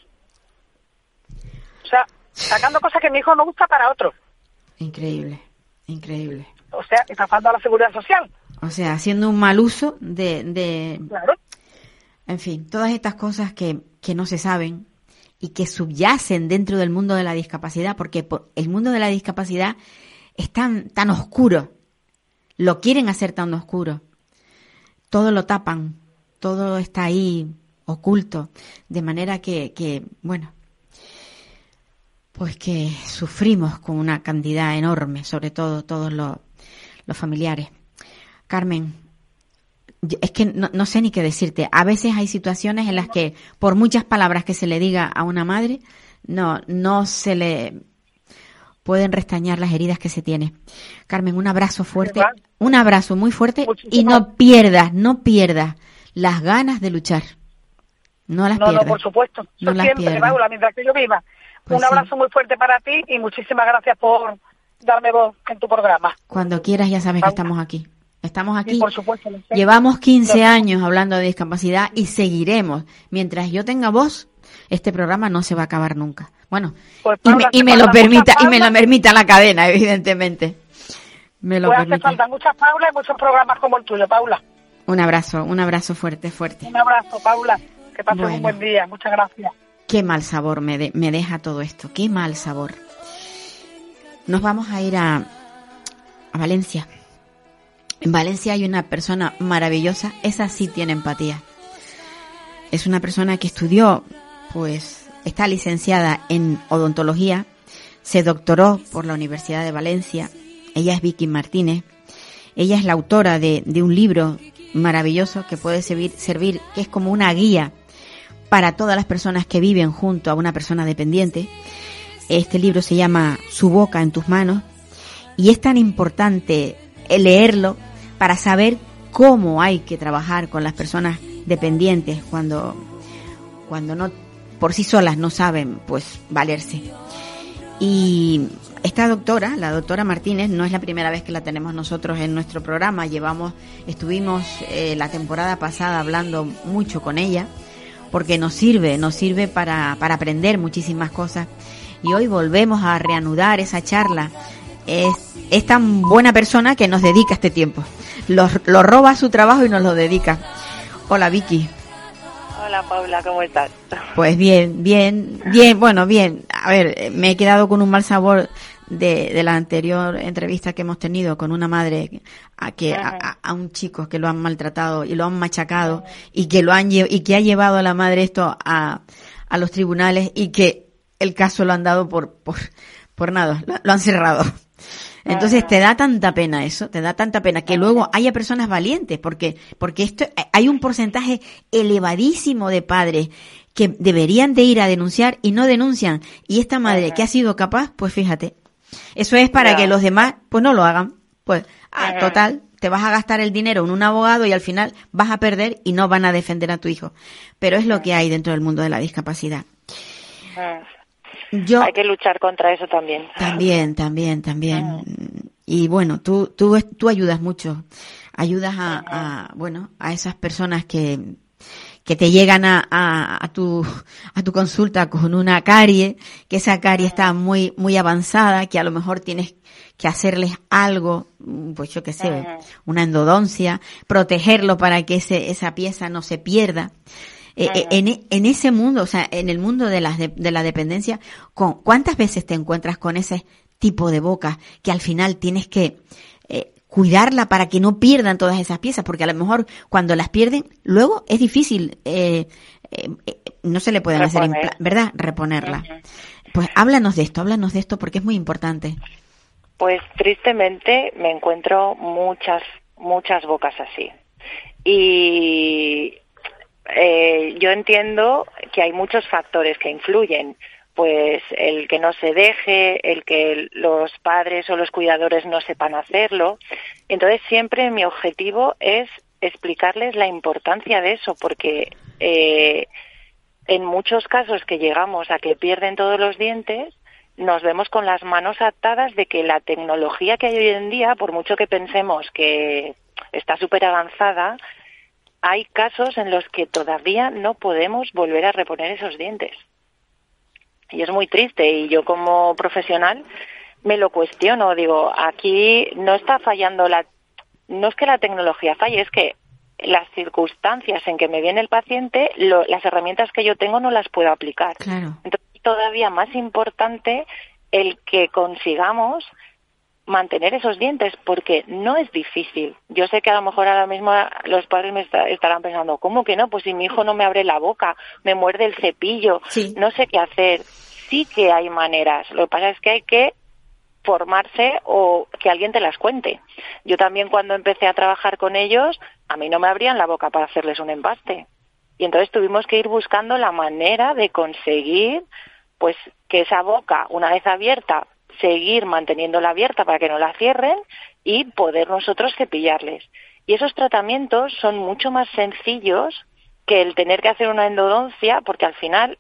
O sea, sacando cosas que mi hijo no gusta para otros. Increíble, increíble. O sea, estafando a la seguridad social. O sea, haciendo un mal uso de, de, Claro. en fin, todas estas cosas que, que no se saben y que subyacen dentro del mundo de la discapacidad, porque po- el mundo de la discapacidad es tan, tan oscuro, lo quieren hacer tan oscuro, todo lo tapan, todo está ahí oculto, de manera que, que bueno, pues que sufrimos con una cantidad enorme, sobre todo todos los, los familiares. Carmen, yo- es que no, no sé ni qué decirte. A veces hay situaciones en las que, por muchas palabras que se le diga a una madre, no, no se le pueden restañar las heridas que se tiene. Carmen, un abrazo fuerte, ¿Verdad? un abrazo muy fuerte y Muchísimas- no pierdas, no pierdas las ganas de luchar. No las No, pierdas. no, por supuesto. No Eso las siempre, pierdas. Paula, mientras que yo viva. Pues Un sí. abrazo muy fuerte para ti y muchísimas gracias por darme voz en tu programa. Cuando quieras ya sabes que Paula. estamos aquí. Estamos Y aquí. por supuesto, lo sé. Llevamos quince Lo sé. años hablando de discapacidad y seguiremos. Mientras yo tenga voz, este programa no se va a acabar nunca. Bueno, Pues, y me, Paula, y te me lo faltan permita, muchas y me lo palmas. permita la cadena, evidentemente. Me lo Pues hace permite. falta muchas Paulas y muchos programas como el tuyo, Paula. Un abrazo, un abrazo fuerte, fuerte. Un abrazo, Paula. Que pases Bueno. un buen día. Muchas gracias. Qué mal sabor me, de- me deja todo esto, qué mal sabor. Nos vamos a ir a, a Valencia. En Valencia hay una persona maravillosa, esa sí tiene empatía. Es una persona que estudió, pues está licenciada en odontología, se doctoró por la Universidad de Valencia. Ella es Vicky Martínez. Ella es la autora de, de un libro maravilloso que puede servir, servir, que es como una guía para todas las personas que viven junto a una persona dependiente. Este libro se llama Su boca en tus manos y es tan importante leerlo para saber cómo hay que trabajar con las personas dependientes cuando, cuando no, por sí solas no saben pues valerse. Y esta doctora, la doctora Martínez, no es la primera vez que la tenemos nosotros en nuestro programa. Llevamos, estuvimos eh, la temporada pasada hablando mucho con ella, porque nos sirve, nos sirve para, para aprender muchísimas cosas. Y hoy volvemos a reanudar esa charla es, es tan buena persona que nos dedica este tiempo. Lo, lo roba su trabajo y nos lo dedica. Hola, Vicky. Hola, Paula, ¿cómo estás? Pues bien, bien, bien, bueno, bien. A ver, me he quedado con un mal sabor de, de la anterior entrevista que hemos tenido con una madre a que a, a un chico que lo han maltratado y lo han machacado y que lo han lle- y que ha llevado a la madre esto a a los tribunales y que el caso lo han dado por por por nada, lo, lo han cerrado. Entonces te da tanta pena eso, te da tanta pena que luego haya personas valientes, porque porque esto hay un porcentaje elevadísimo de padres que deberían de ir a denunciar y no denuncian, y esta madre que ha sido capaz, pues fíjate, eso es para que los demás pues no lo hagan. Pues ah, total, te vas a gastar el dinero en un abogado y al final vas a perder y no van a defender a tu hijo. Pero es lo que hay dentro del mundo de la discapacidad. Yo, hay que luchar contra eso también. También, también, también. Uh-huh. Y bueno, tú, tú, tú ayudas mucho. Ayudas a, uh-huh. a, bueno, a esas personas que, que te llegan a, a, a tu, a tu consulta con una carie, que esa carie uh-huh. está muy, muy avanzada, que a lo mejor tienes que hacerles algo, pues yo qué sé, uh-huh. una endodoncia, protegerlo para que ese, esa pieza no se pierda. Eh, uh-huh. en, en ese mundo, o sea, en el mundo de la, de, de la dependencia, con, ¿cuántas veces te encuentras con ese tipo de boca que al final tienes que eh, cuidarla para que no pierdan todas esas piezas? Porque a lo mejor cuando las pierden, luego es difícil, eh, eh, no se le pueden Reponer. hacer, impla- ¿verdad? Reponerla. Uh-huh. Pues háblanos de esto, háblanos de esto porque es muy importante. Pues tristemente me encuentro muchas, muchas bocas así. Y Eh, yo entiendo que hay muchos factores que influyen, pues el que no se deje, el que los padres o los cuidadores no sepan hacerlo. Entonces siempre mi objetivo es explicarles la importancia de eso, porque eh, en muchos casos que llegamos a que pierden todos los dientes, nos vemos con las manos atadas de que la tecnología que hay hoy en día, por mucho que pensemos que está súper avanzada, hay casos en los que todavía no podemos volver a reponer esos dientes. Y es muy triste, y yo como profesional me lo cuestiono. Digo, aquí no está fallando la... No es que la tecnología falle, es que las circunstancias en que me viene el paciente, lo, las herramientas que yo tengo no las puedo aplicar. Claro. Entonces, todavía más importante el que consigamos mantener esos dientes, porque no es difícil. Yo sé que a lo mejor ahora mismo los padres me está, estarán pensando, ¿cómo que no? Pues si mi hijo no me abre la boca, me muerde el cepillo, sí. no sé qué hacer. Sí que hay maneras. Lo que pasa es que hay que formarse o que alguien te las cuente. Yo también cuando empecé a trabajar con ellos, a mí no me abrían la boca para hacerles un empaste. Y entonces tuvimos que ir buscando la manera de conseguir pues que esa boca, una vez abierta, seguir manteniéndola abierta para que no la cierren y poder nosotros cepillarles. Y esos tratamientos son mucho más sencillos que el tener que hacer una endodoncia, porque al final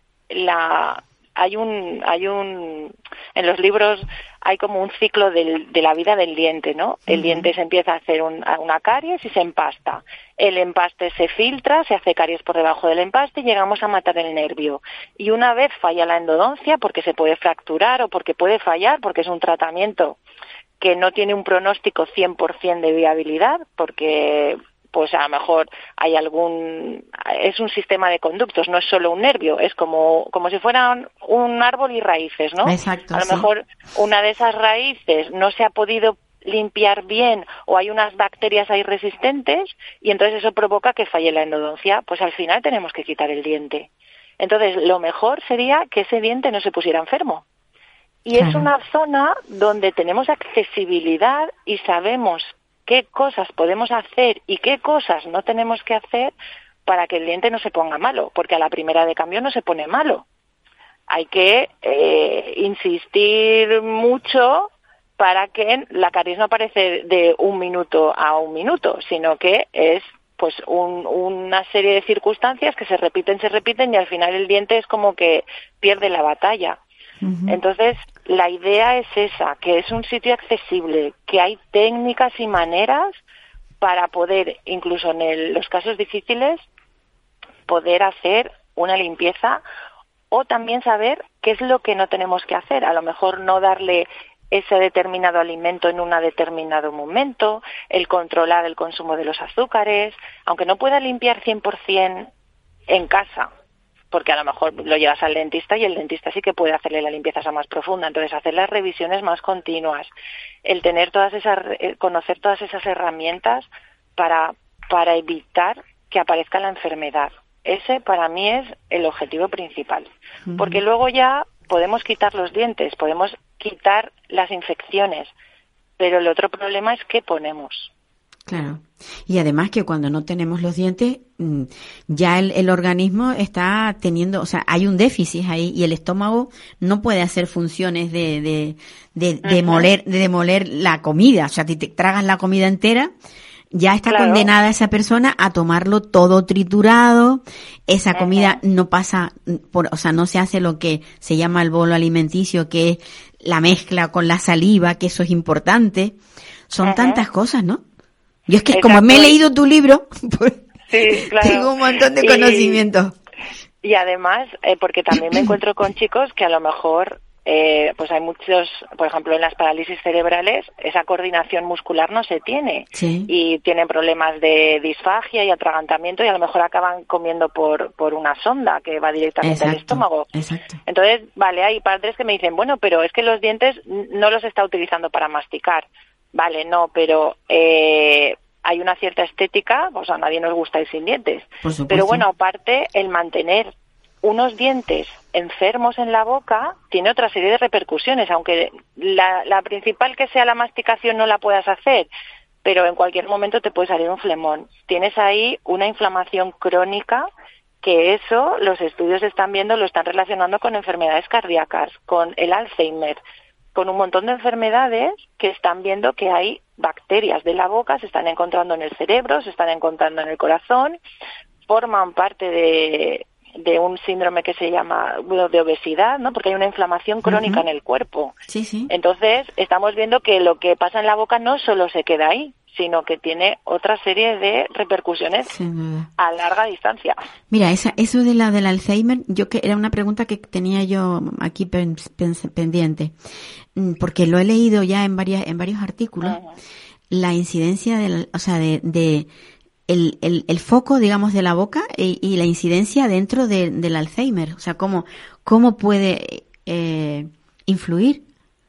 la hay un hay un en los libros hay como un ciclo del, de la vida del diente, ¿no? El uh-huh. diente se empieza a hacer un, una caries y se empasta. El empaste se filtra, se hace caries por debajo del empaste y llegamos a matar el nervio. Y una vez falla la endodoncia, porque se puede fracturar o porque puede fallar, porque es un tratamiento que no tiene un pronóstico cien por ciento de viabilidad, porque pues a lo mejor hay algún, es un sistema de conductos, no es solo un nervio, es como, como si fuera un árbol y raíces, ¿no? Exacto, a lo sí. mejor una de esas raíces no se ha podido limpiar bien o hay unas bacterias ahí resistentes y entonces eso provoca que falle la endodoncia, pues al final tenemos que quitar el diente. Entonces lo mejor sería que ese diente no se pusiera enfermo. Y claro. Es una zona donde tenemos accesibilidad y sabemos qué cosas podemos hacer y qué cosas no tenemos que hacer para que el diente no se ponga malo, porque a la primera de cambio no se pone malo. Hay que eh, insistir mucho para que la caries no aparece de un minuto a un minuto, sino que es pues un, una serie de circunstancias que se repiten, se repiten y al final el diente es como que pierde la batalla. Uh-huh. Entonces, la idea es esa, que es un sitio accesible, que hay técnicas y maneras para poder, incluso en el, los casos difíciles, poder hacer una limpieza o también saber qué es lo que no tenemos que hacer. A lo mejor no darle ese determinado alimento en un determinado momento, el controlar el consumo de los azúcares, aunque no pueda limpiar cien por ciento en casa, porque a lo mejor lo llevas al dentista y el dentista sí que puede hacerle la limpieza esa más profunda, entonces hacer las revisiones más continuas, el tener todas esas, conocer todas esas herramientas para, para evitar que aparezca la enfermedad. Ese para mí es el objetivo principal, uh-huh. porque luego ya podemos quitar los dientes, podemos quitar las infecciones, pero el otro problema es qué ponemos. Claro. Y además que cuando no tenemos los dientes, ya el, el organismo está teniendo, o sea, hay un déficit ahí y el estómago no puede hacer funciones de, de, de, de, uh-huh. moler, de demoler la comida. O sea, si te tragas la comida entera, ya está claro. condenada esa persona a tomarlo todo triturado. Esa comida uh-huh. no pasa por, o sea, no se hace lo que se llama el bolo alimenticio, que es la mezcla con la saliva, que eso es importante. Son uh-huh. tantas cosas, ¿no? Yo es que Exacto. como me he leído tu libro, pues sí, claro. tengo un montón de y, conocimientos. Y además, eh, porque también me encuentro con chicos que a lo mejor, eh, pues hay muchos, por ejemplo, en las parálisis cerebrales, esa coordinación muscular no se tiene. Sí. Y tienen problemas de disfagia y atragantamiento y a lo mejor acaban comiendo por, por una sonda que va directamente Exacto. al estómago. Exacto. Entonces, vale, hay padres que me dicen, bueno, pero es que los dientes no los está utilizando para masticar. Vale, no, pero eh, hay una cierta estética, o sea, a nadie nos gusta ir sin dientes. Pero bueno, aparte, el mantener unos dientes enfermos en la boca tiene otra serie de repercusiones, aunque la, la principal que sea la masticación no la puedas hacer, pero en cualquier momento te puede salir un flemón. Tienes ahí una inflamación crónica que eso, los estudios están viendo, lo están relacionando con enfermedades cardíacas, con el Alzheimer, con un montón de enfermedades que están viendo que hay bacterias de la boca, se están encontrando en el cerebro, se están encontrando en el corazón, forman parte de, de un síndrome que se llama de obesidad, ¿no? Porque hay una inflamación crónica uh-huh. en el cuerpo. Sí, sí. Entonces, estamos viendo que lo que pasa en la boca no solo se queda ahí, sino que tiene otra serie de repercusiones a larga distancia. Mira, esa, eso de la del Alzheimer, yo que era una pregunta que tenía yo aquí pen, pen, pendiente, porque lo he leído ya en varias en varios artículos, uh-huh. la incidencia del, o sea, de, de el, el, el foco, digamos, de la boca y, y la incidencia dentro de, del Alzheimer, o sea, cómo cómo puede eh, influir.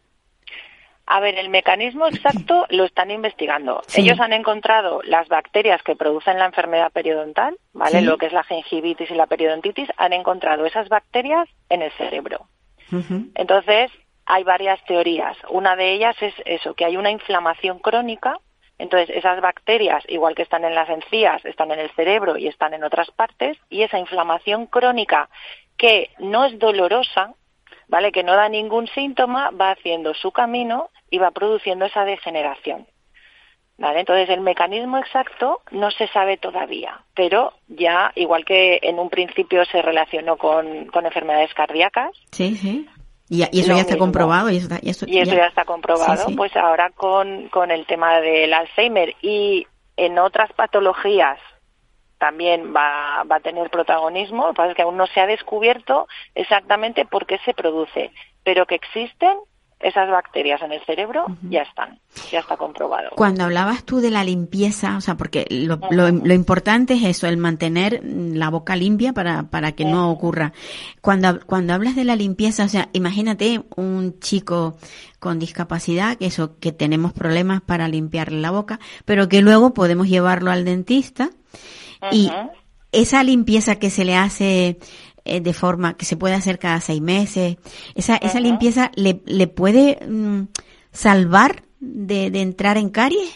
A ver, el mecanismo exacto lo están investigando. Sí. Ellos han encontrado las bacterias que producen la enfermedad periodontal, ¿vale? Sí. Lo que es la gingivitis y la periodontitis, han encontrado esas bacterias en el cerebro. Uh-huh. Entonces, hay varias teorías. Una de ellas es eso, que hay una inflamación crónica. Entonces, esas bacterias, igual que están en las encías, están en el cerebro y están en otras partes, y esa inflamación crónica que no es dolorosa, ¿vale? Que no da ningún síntoma, va haciendo su camino y va produciendo esa degeneración, ¿vale? Entonces, el mecanismo exacto no se sabe todavía, pero ya, igual que en un principio se relacionó con, con enfermedades cardíacas. Sí, sí. Y, y eso ya está mismo. comprobado. Y eso, y eso, y eso ya... ya está comprobado. Sí, sí. Pues ahora con, con el tema del Alzheimer y en otras patologías también va, va a tener protagonismo. Lo que pasa es que aún no se ha descubierto exactamente por qué se produce, pero que existen esas bacterias en el cerebro, uh-huh. ya están, ya está comprobado. Cuando hablabas tú de la limpieza, o sea, porque lo, uh-huh. lo, lo importante es eso, el mantener la boca limpia para, para que uh-huh. no ocurra. Cuando, cuando hablas de la limpieza, o sea, imagínate un chico con discapacidad, que eso, que tenemos problemas para limpiarle la boca, pero que luego podemos llevarlo al dentista. Y uh-huh. esa limpieza que se le hace eh, de forma que se puede hacer cada seis meses, esa uh-huh. esa limpieza le, le puede mm, salvar de, de entrar en caries.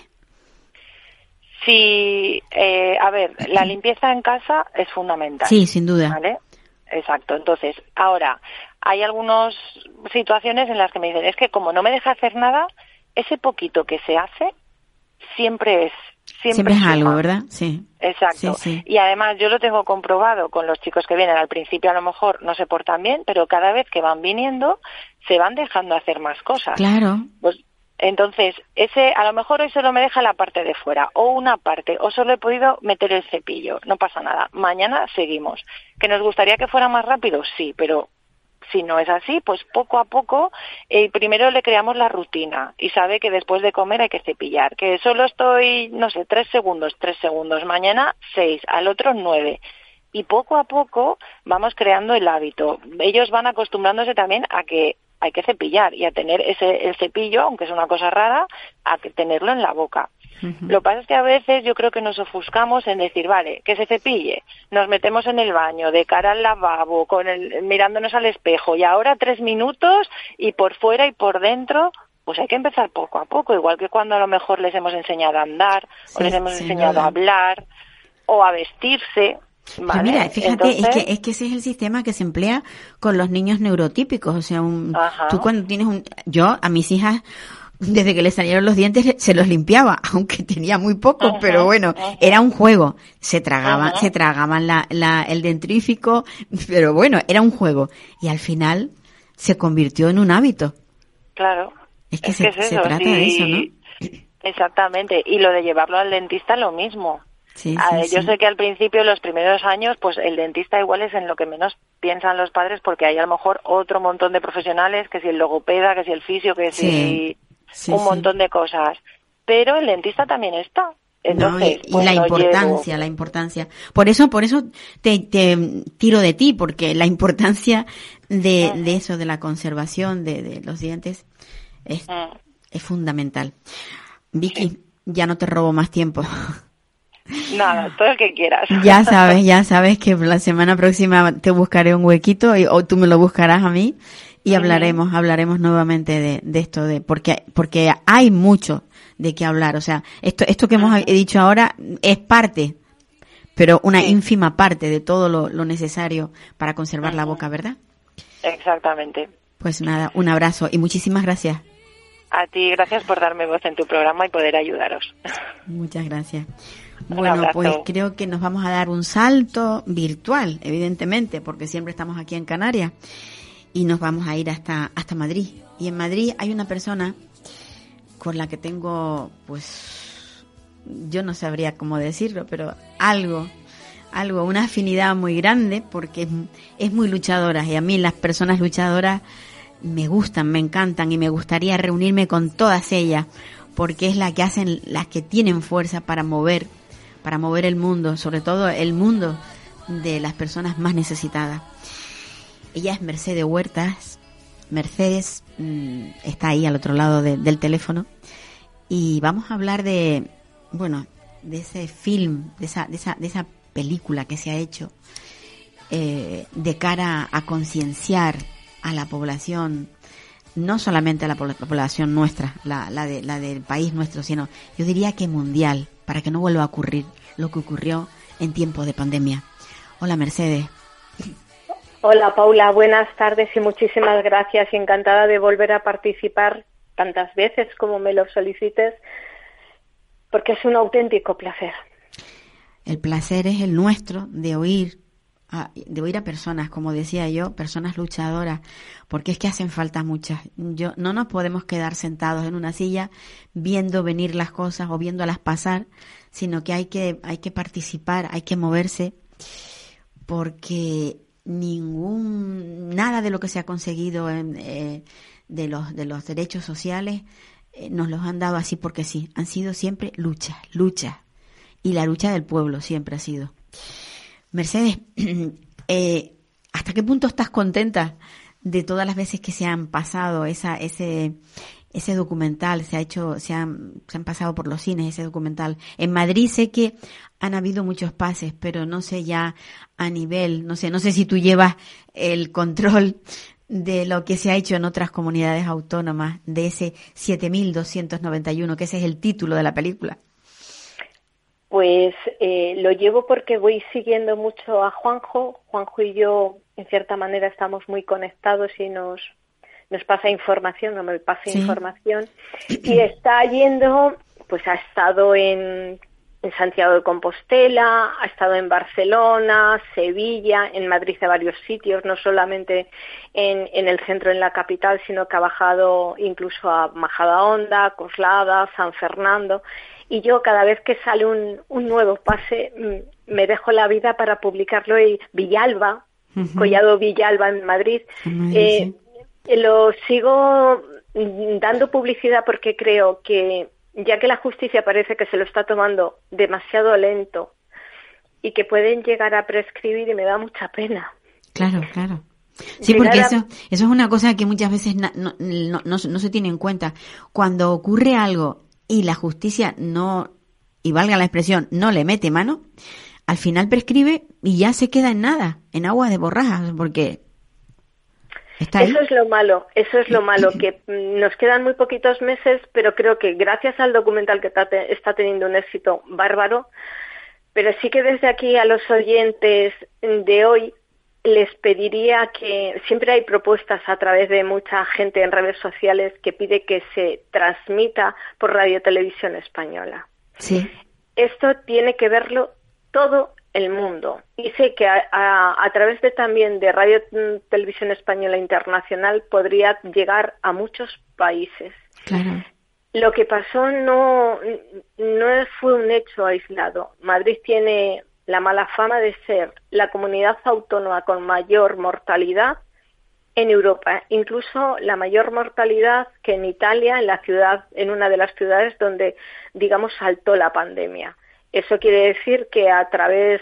Sí, eh, a ver, la limpieza en casa es fundamental. Sí, sin duda. ¿Vale? Exacto. Entonces, ahora, hay algunas situaciones en las que me dicen, es que como no me deja hacer nada, ese poquito que se hace siempre es Siempre, Siempre es algo, ¿verdad? Sí. Exacto. Sí, sí. Y además yo lo tengo comprobado con los chicos que vienen. Al principio a lo mejor no se portan bien, pero cada vez que van viniendo se van dejando hacer más cosas. Claro. Pues entonces, ese a lo mejor hoy solo me deja la parte de fuera o una parte, o solo he podido meter el cepillo. No pasa nada. Mañana seguimos. ¿Que nos gustaría que fuera más rápido? Sí, pero Si no es así, pues poco a poco, eh, primero le creamos la rutina y sabe que después de comer hay que cepillar, que solo estoy, no sé, tres segundos, tres segundos, mañana seis, al otro nueve. Y poco a poco vamos creando el hábito. Ellos van acostumbrándose también a que hay que cepillar y a tener ese el cepillo, aunque es una cosa rara, a que tenerlo en la boca. Uh-huh. Lo que pasa es que a veces yo creo que nos ofuscamos en decir, vale, que se cepille, nos metemos en el baño, de cara al lavabo, con el, mirándonos al espejo, y ahora tres minutos, y por fuera y por dentro, pues hay que empezar poco a poco, igual que cuando a lo mejor les hemos enseñado a andar, sí, o les hemos enseñado duda. a hablar, o a vestirse. Vale, mira, fíjate, entonces, es que es que ese es el sistema que se emplea con los niños neurotípicos, o sea, un, tú cuando tienes un, yo a mis hijas desde que les salieron los dientes se los limpiaba, aunque tenía muy poco, ajá, pero bueno, ajá. era un juego, se tragaban, ajá. se tragaban la, la el dentrífico, pero bueno, era un juego y al final se convirtió en un hábito. Claro. Es que, es se, que es eso, se trata sí, de eso, ¿no? Exactamente, y lo de llevarlo al dentista lo mismo. Sí, sí, a, yo sí. sé que al principio, los primeros años, pues el dentista igual es en lo que menos piensan los padres, porque hay a lo mejor otro montón de profesionales, que si el logopeda, que si el fisio, que si sí, sí, un sí. montón de cosas. Pero el dentista también está. Entonces, no, y, pues, y la importancia, llevo. la importancia. Por eso, por eso te, te tiro de ti, porque la importancia de, uh-huh. de eso, de la conservación de, de los dientes, es, uh-huh. es fundamental. Vicky, sí. ya no te robo más tiempo. Nada, todo el que quieras. Ya sabes, ya sabes que la semana próxima te buscaré un huequito y, o tú me lo buscarás a mí y uh-huh. hablaremos, hablaremos nuevamente de, de esto, de porque porque hay mucho de qué hablar. O sea, esto esto que uh-huh. hemos dicho ahora es parte, pero una sí. ínfima parte de todo lo, lo necesario para conservar uh-huh. la boca, ¿verdad? Exactamente. Pues nada, un abrazo y muchísimas gracias. A ti, gracias por darme voz en tu programa y poder ayudaros. Muchas gracias. Bueno, pues creo que nos vamos a dar un salto virtual, evidentemente, porque siempre estamos aquí en Canarias y nos vamos a ir hasta hasta Madrid. Y en Madrid hay una persona con la que tengo, pues, yo no sabría cómo decirlo, pero algo, algo, una afinidad muy grande, porque es, es muy luchadora y a mí las personas luchadoras me gustan, me encantan y me gustaría reunirme con todas ellas, porque es la que hacen, las que tienen fuerza para mover para mover el mundo, sobre todo el mundo de las personas más necesitadas. Ella es Mercedes Huertas. Mercedes mmm, está ahí al otro lado de, del teléfono y vamos a hablar de, bueno, de ese film, de esa, de esa, de esa película que se ha hecho eh, de cara a concienciar a la población, no solamente a la población nuestra, la, la, de, la del país nuestro, sino yo diría que mundial, para que no vuelva a ocurrir lo que ocurrió en tiempos de pandemia. Hola, Mercedes. Hola, Paula. Buenas tardes y muchísimas gracias. Encantada de volver a participar tantas veces como me lo solicites, porque es un auténtico placer. El placer es el nuestro de oír a, de oír a personas, como decía yo, personas luchadoras, porque es que hacen falta muchas. Yo, no nos podemos quedar sentados en una silla viendo venir las cosas o viéndolas pasar, sino que hay que, hay que participar, hay que moverse, porque ningún, nada de lo que se ha conseguido en, eh, de los, de los derechos sociales eh, nos los han dado así porque sí. Han sido siempre luchas, luchas. Y la lucha del pueblo siempre ha sido. Mercedes, eh, ¿hasta qué punto estás contenta de todas las veces que se han pasado esa, ese, ese documental, se ha hecho, se han, se han pasado por los cines ese documental? En Madrid sé que han habido muchos pases, pero no sé ya a nivel, no sé, no sé si tú llevas el control de lo que se ha hecho en otras comunidades autónomas, de ese siete mil doscientos noventa y uno, que ese es el título de la película. Pues eh, lo llevo porque voy siguiendo mucho a Juanjo. Juanjo y yo, en cierta manera, estamos muy conectados y nos nos pasa información, no me pasa sí. información. Y está yendo, pues ha estado en, en Santiago de Compostela, ha estado en Barcelona, Sevilla, en Madrid, de varios sitios, no solamente en, en el centro, en la capital, sino que ha bajado incluso a Majadahonda, Coslada, San Fernando. Y yo cada vez que sale un, un nuevo pase me dejo la vida para publicarlo en Villalba, uh-huh. Collado Villalba en Madrid. Madrid eh, sí. Lo sigo dando publicidad porque creo que, ya que la justicia parece que se lo está tomando demasiado lento y que pueden llegar a prescribir, y me da mucha pena. Claro, claro. Sí, porque eso, eso es una cosa que muchas veces no, no, no, no, no se tiene en cuenta. Cuando ocurre algo y la justicia no, y valga la expresión, no le mete mano, al final prescribe y ya se queda en nada, en agua de borrajas, porque está ahí. Eso es lo malo, eso es lo malo, que nos quedan muy poquitos meses, pero creo que gracias al documental que está teniendo un éxito bárbaro, pero sí que desde aquí a los oyentes de hoy les pediría que siempre hay propuestas a través de mucha gente en redes sociales que pide que se transmita por Radio Televisión Española. Sí. Esto tiene que verlo todo el mundo. Y sé que a, a, a través de también de Radio Televisión Española Internacional podría llegar a muchos países. Claro. Lo que pasó no, no fue un hecho aislado. Madrid tiene la mala fama de ser la comunidad autónoma con mayor mortalidad en Europa, incluso la mayor mortalidad que en Italia, en la ciudad, en una de las ciudades donde, digamos, saltó la pandemia. Eso quiere decir que a través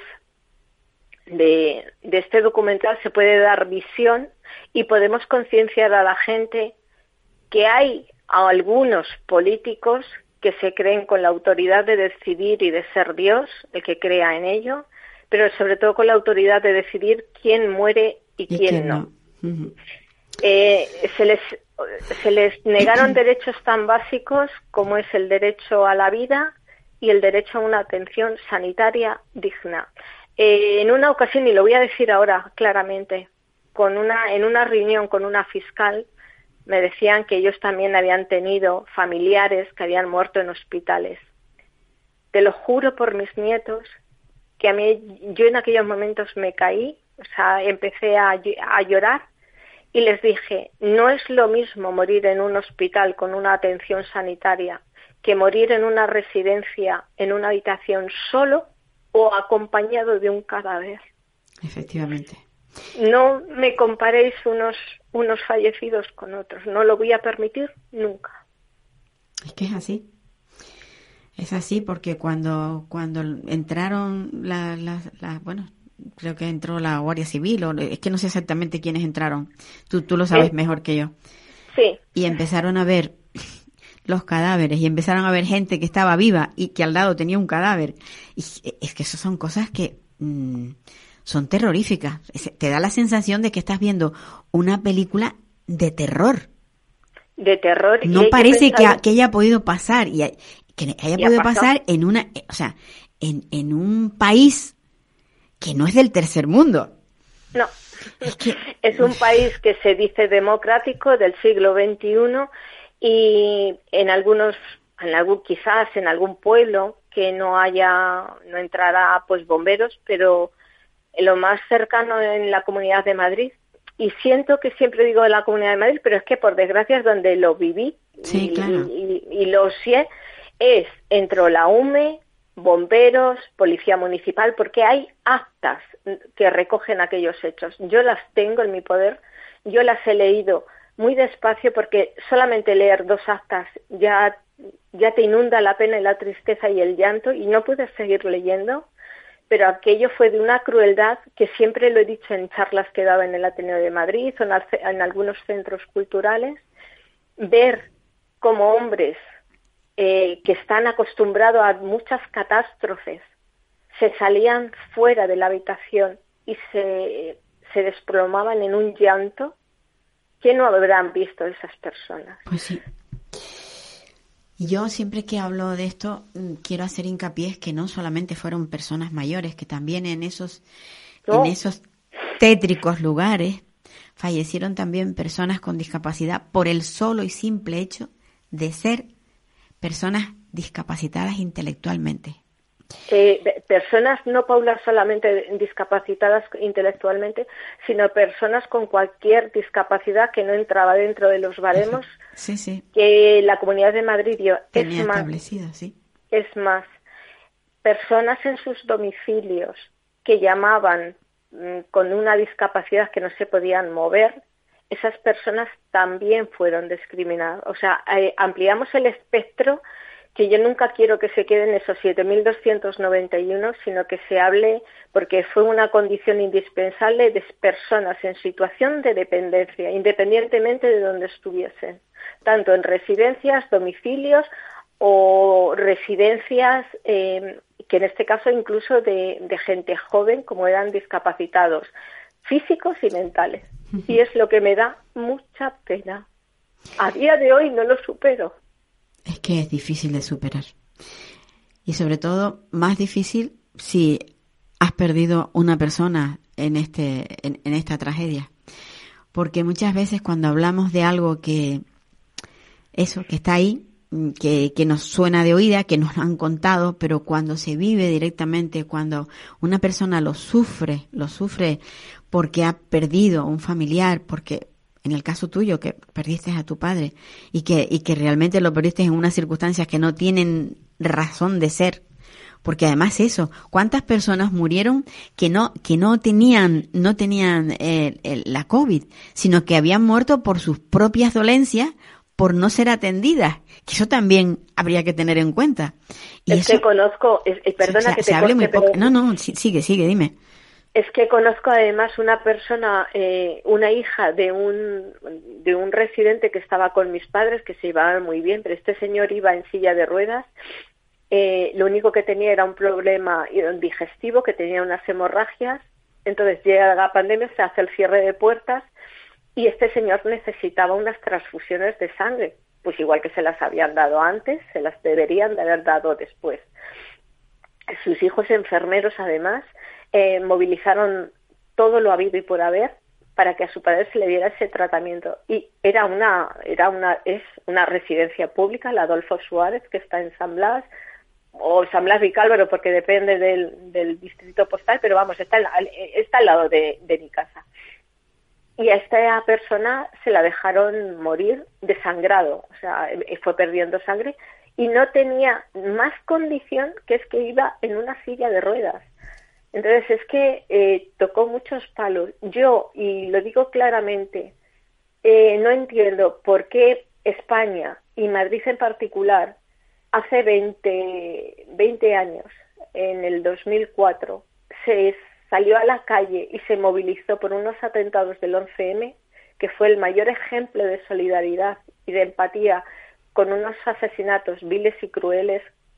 de, de este documental se puede dar visión y podemos concienciar a la gente que hay algunos políticos que se creen con la autoridad de decidir y de ser Dios, el que crea en ello, pero sobre todo con la autoridad de decidir quién muere y, y quién, quién no. no. Uh-huh. Eh, se les se les negaron derechos tan básicos como es el derecho a la vida y el derecho a una atención sanitaria digna. Eh, en una ocasión, y lo voy a decir ahora claramente, con una en una reunión con una fiscal, me decían que ellos también habían tenido familiares que habían muerto en hospitales. Te lo juro por mis nietos que a mí, yo en aquellos momentos me caí, o sea, empecé a, a llorar y les dije, no es lo mismo morir en un hospital con una atención sanitaria que morir en una residencia, en una habitación solo o acompañado de un cadáver. Efectivamente. No me comparéis unos unos fallecidos con otros. No lo voy a permitir nunca. Es que es así. Es así porque cuando cuando entraron las... La, la, bueno, creo que entró la Guardia Civil, o es que no sé exactamente quiénes entraron. Tú, tú lo sabes ¿Eh? mejor que yo. Sí. Y empezaron a ver los cadáveres y empezaron a ver gente que estaba viva y que al lado tenía un cadáver. Y es que esas son cosas que... Mmm, son terroríficas. Te da la sensación de que estás viendo una película de terror. De terror. No parece que, que, que haya podido pasar y que haya podido pasar en una, o sea, en, en un país que no es del tercer mundo. No. Es, que, es un país que se dice democrático del siglo veintiuno y en algunos, en algún, quizás en algún pueblo que no haya, no entrará pues bomberos, pero lo más cercano en la Comunidad de Madrid. Y siento que siempre digo de la Comunidad de Madrid, pero es que por desgracia es donde lo viví. Sí, y, claro. y, y, y lo sé, es entre la U M E, bomberos, policía municipal, porque hay actas que recogen aquellos hechos. Yo las tengo en mi poder, yo las he leído muy despacio porque solamente leer dos actas ya, ya te inunda la pena y la tristeza y el llanto y no puedes seguir leyendo. Pero aquello fue de una crueldad que siempre lo he dicho en charlas que daba en el Ateneo de Madrid o en, en algunos centros culturales, ver como hombres eh, que están acostumbrados a muchas catástrofes se salían fuera de la habitación y se, se desplomaban en un llanto. ¿Qué no habrán visto esas personas? Pues sí. Yo siempre que hablo de esto quiero hacer hincapié que no solamente fueron personas mayores, que también en esos no. en esos tétricos lugares fallecieron también personas con discapacidad por el solo y simple hecho de ser personas discapacitadas intelectualmente. Eh, personas, no, Paula, solamente discapacitadas intelectualmente, sino personas con cualquier discapacidad que no entraba dentro de los baremos sí, sí. que la Comunidad de Madrid dio. Tenía es más, establecido, sí. Es más, personas en sus domicilios que llamaban con una discapacidad que no se podían mover, esas personas también fueron discriminadas. O sea, eh, ampliamos el espectro, que yo nunca quiero que se queden esos siete mil doscientos noventa y uno, sino que se hable, porque fue una condición indispensable de personas en situación de dependencia, independientemente de donde estuviesen, tanto en residencias, domicilios o residencias, eh, que en este caso incluso de, de gente joven, como eran discapacitados físicos y mentales. Y es lo que me da mucha pena. A día de hoy no lo supero. Es que es difícil de superar. Y sobre todo, más difícil si has perdido una persona en este, en, en esta tragedia. Porque muchas veces cuando hablamos de algo que, eso, que está ahí, que, que nos suena de oída, que nos han contado, pero cuando se vive directamente, cuando una persona lo sufre, lo sufre porque ha perdido un familiar, porque en el caso tuyo, que perdiste a tu padre y que, y que realmente lo perdiste en unas circunstancias que no tienen razón de ser. Porque además eso, ¿cuántas personas murieron que no, que no tenían, no tenían eh, el, la COVID, sino que habían muerto por sus propias dolencias, por no ser atendidas? Que eso también habría que tener en cuenta. Y es eso, que conozco, es, eh, perdona o sea, que te se hable muy corte, poco. pero... No, no, sigue, sigue, dime. Es que conozco además una persona, eh, una hija de un de un residente que estaba con mis padres, que se llevaban muy bien, pero este señor iba en silla de ruedas. Eh, lo único que tenía era un problema digestivo, que tenía unas hemorragias. Entonces llega la pandemia, se hace el cierre de puertas y este señor necesitaba unas transfusiones de sangre. Pues igual que se las habían dado antes, se las deberían de haber dado después. Sus hijos enfermeros, además, eh, movilizaron todo lo habido y por haber para que a su padre se le diera ese tratamiento. Y era una, era una, es una residencia pública, la Adolfo Suárez, que está en San Blas, o San Blas Vicálvaro, porque depende del, del distrito postal, pero vamos, está, en, está al lado de, de mi casa. Y a esta persona se la dejaron morir desangrado, o sea, fue perdiendo sangre y no tenía más condición que es que iba en una silla de ruedas. Entonces es que eh, tocó muchos palos. Yo, y lo digo claramente, eh, no entiendo por qué España y Madrid en particular, hace veinte, veinte años, en el dos mil cuatro, se salió a la calle y se movilizó por unos atentados del once eme, que fue el mayor ejemplo de solidaridad y de empatía con unos asesinatos viles y crueles.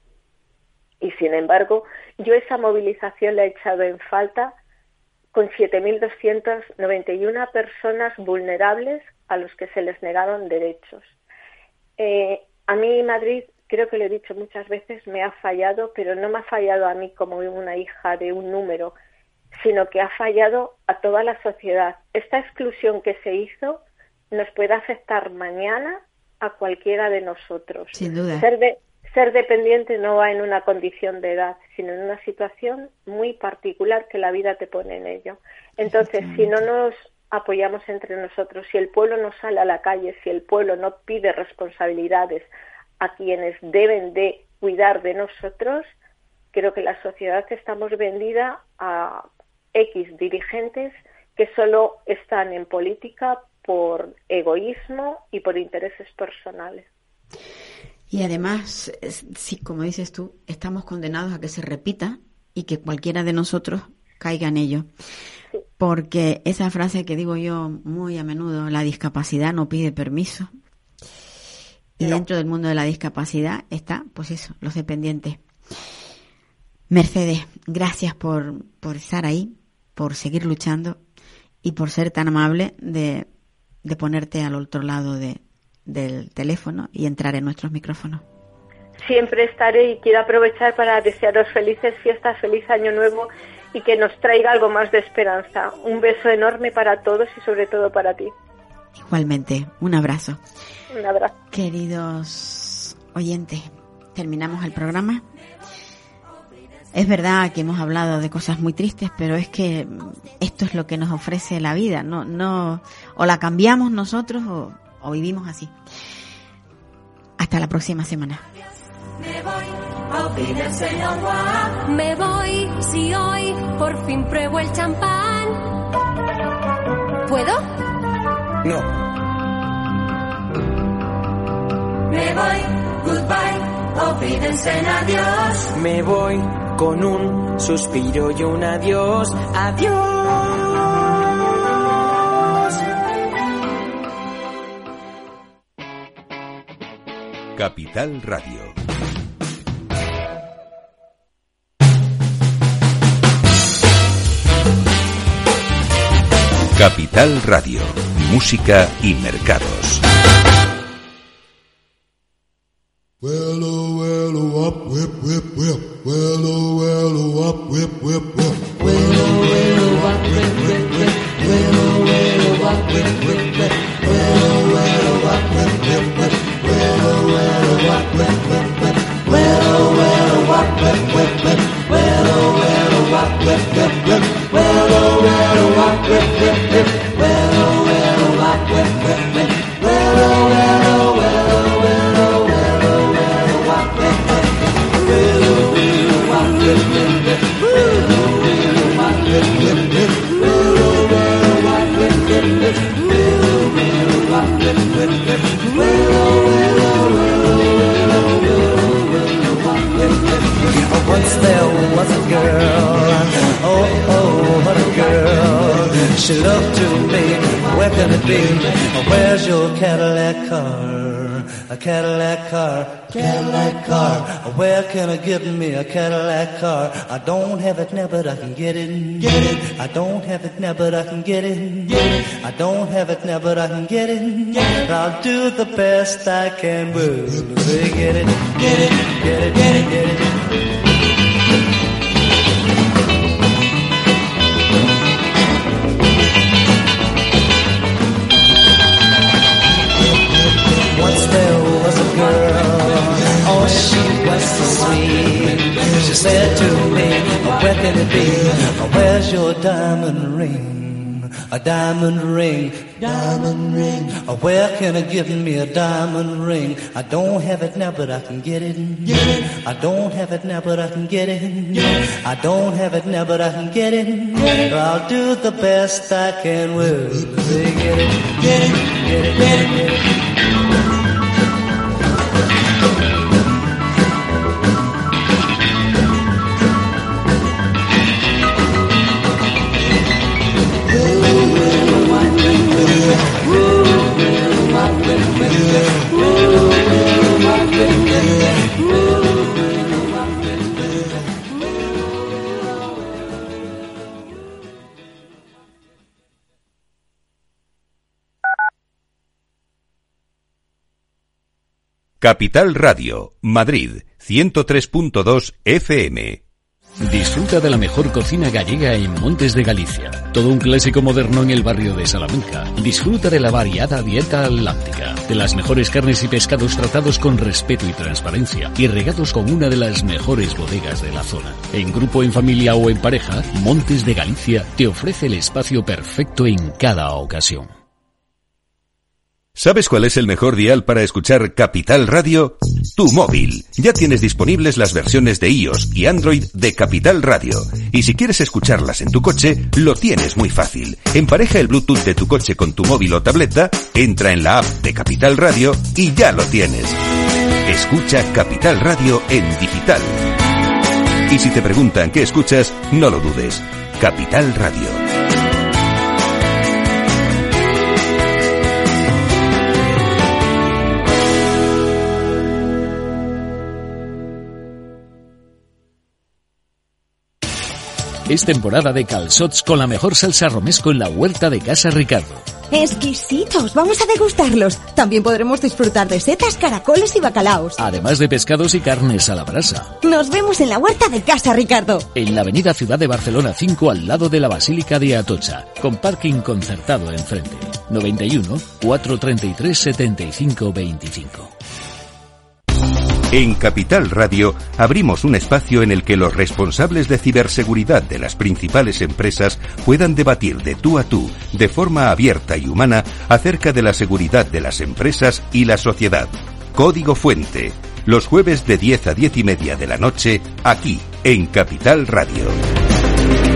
Y sin embargo, yo esa movilización la he echado en falta con siete mil doscientas noventa y una personas vulnerables a los que se les negaron derechos. Eh, a mí Madrid, creo que lo he dicho muchas veces, me ha fallado, pero no me ha fallado a mí como una hija de un número, sino que ha fallado a toda la sociedad. Esta exclusión que se hizo nos puede afectar mañana a cualquiera de nosotros. Sin duda. Ser, de, ser dependiente no va en una condición de edad, sino en una situación muy particular que la vida te pone en ello. Entonces, si no nos apoyamos entre nosotros, si el pueblo no sale a la calle, si el pueblo no pide responsabilidades a quienes deben de cuidar de nosotros, creo que la sociedad estamos vendida a X dirigentes que solo están en política por egoísmo y por intereses personales. Y además, sí, como dices tú, estamos condenados a que se repita y que cualquiera de nosotros caiga en ello. Sí. Porque esa frase que digo yo muy a menudo, la discapacidad no pide permiso. Y no. Dentro del mundo de la discapacidad está, pues eso, los dependientes. Mercedes, gracias por, por estar ahí, por seguir luchando y por ser tan amable de, de ponerte al otro lado de, del teléfono y entrar en nuestros micrófonos. Siempre estaré y quiero aprovechar para desearos felices fiestas, feliz año nuevo y que nos traiga algo más de esperanza. Un beso enorme para todos y sobre todo para ti. Igualmente, un abrazo. Un abrazo. Queridos oyentes, terminamos el programa. Es verdad que hemos hablado de cosas muy tristes, pero es que esto es lo que nos ofrece la vida. No, no, o la cambiamos nosotros o, o vivimos así. Hasta la próxima semana. Me voy, a fin el señor Juan. Me voy, si hoy por fin pruebo el champán. ¿Puedo? No. Me voy, goodbye, olvídense en adiós. Me voy con un suspiro y un adiós. Adiós. Capital Radio. Capital Radio, música y mercados. Well, oh, well, oh, up, whip, whip, whip. Well, oh, well, oh, up, whip, whip, whip. Well, oh, well, oh, up, whip, whip, whip. Well, oh, well, oh, up, whip, whip, whip. Well, oh, well, oh, up, whip, whip, whip. Well, oh, well, oh, up, whip, whip, whip. Well, oh, well, oh, up, whip, whip, whip. Well, oh, well, oh, up, whip, whip, whip. Well, oh, well, oh, up, whip, whip, whip. Well, oh, well, oh, up, whip, whip, whip. Well, oh, well, oh, well, oh, well, oh, well, oh, well, oh, up, whip, whip, whip. Well, oh, well, oh, up, whip, whip, whip. Well, oh, well, oh, up, whip, whip, whip. Well, oh, well, oh, up, whip, whip, whip. Well, oh, well, oh, up, whip, whip, whip. Well, oh, well, oh, well, oh, well, oh, well, oh, up, whip, whip, whip. Once there was a girl, oh, oh, what a girl. She loved to me, where can it be? Where's your Cadillac car? A Cadillac car, Cadillac car. Where can I get me a Cadillac car? I don't have it now, but I can get it. Get it. I don't have it now, but I can get it. Get it. I don't have it now, but I can get it. Get it. I'll do the best I can. Well, say get it, get it, get it, get it, get it. Once there was a girl, oh she was so sweet. She said to me, where can it be? Where's your diamond ring? A diamond ring, diamond ring. Where can I get me a diamond ring? I don't have it now, but I can get it. Get it. I don't have it now, but I can get it. Get it. I don't have it now, but I can get it. Get it. I'll do the best I can. Well, say get it, get it, get it, get it, get it. Capital Radio, Madrid, ciento tres punto dos F M. Disfruta de la mejor cocina gallega en Montes de Galicia. Todo un clásico moderno en el barrio de Salamanca. Disfruta de la variada dieta atlántica, de las mejores carnes y pescados tratados con respeto y transparencia y regados con una de las mejores bodegas de la zona. En grupo, en familia o en pareja, Montes de Galicia te ofrece el espacio perfecto en cada ocasión. ¿Sabes cuál es el mejor dial para escuchar Capital Radio? Tu móvil. Ya tienes disponibles las versiones de iOS y Android de Capital Radio. Y si quieres escucharlas en tu coche, lo tienes muy fácil. Empareja el Bluetooth de tu coche con tu móvil o tableta, entra en la app de Capital Radio y ya lo tienes. Escucha Capital Radio en digital. Y si te preguntan qué escuchas, no lo dudes. Capital Radio. Es temporada de calçots con la mejor salsa romesco en la huerta de Casa Ricardo. ¡Exquisitos! Vamos a degustarlos. También podremos disfrutar de setas, caracoles y bacalaos. Además de pescados y carnes a la brasa. Nos vemos en la huerta de Casa Ricardo. En la avenida Ciudad de Barcelona cinco, al lado de la Basílica de Atocha. Con parking concertado enfrente. noventa y uno, cuatrocientos treinta y tres, setenta y cinco veinticinco. En Capital Radio abrimos un espacio en el que los responsables de ciberseguridad de las principales empresas puedan debatir de tú a tú, de forma abierta y humana, acerca de la seguridad de las empresas y la sociedad. Código Fuente, los jueves de diez a diez y media de la noche, aquí, en Capital Radio.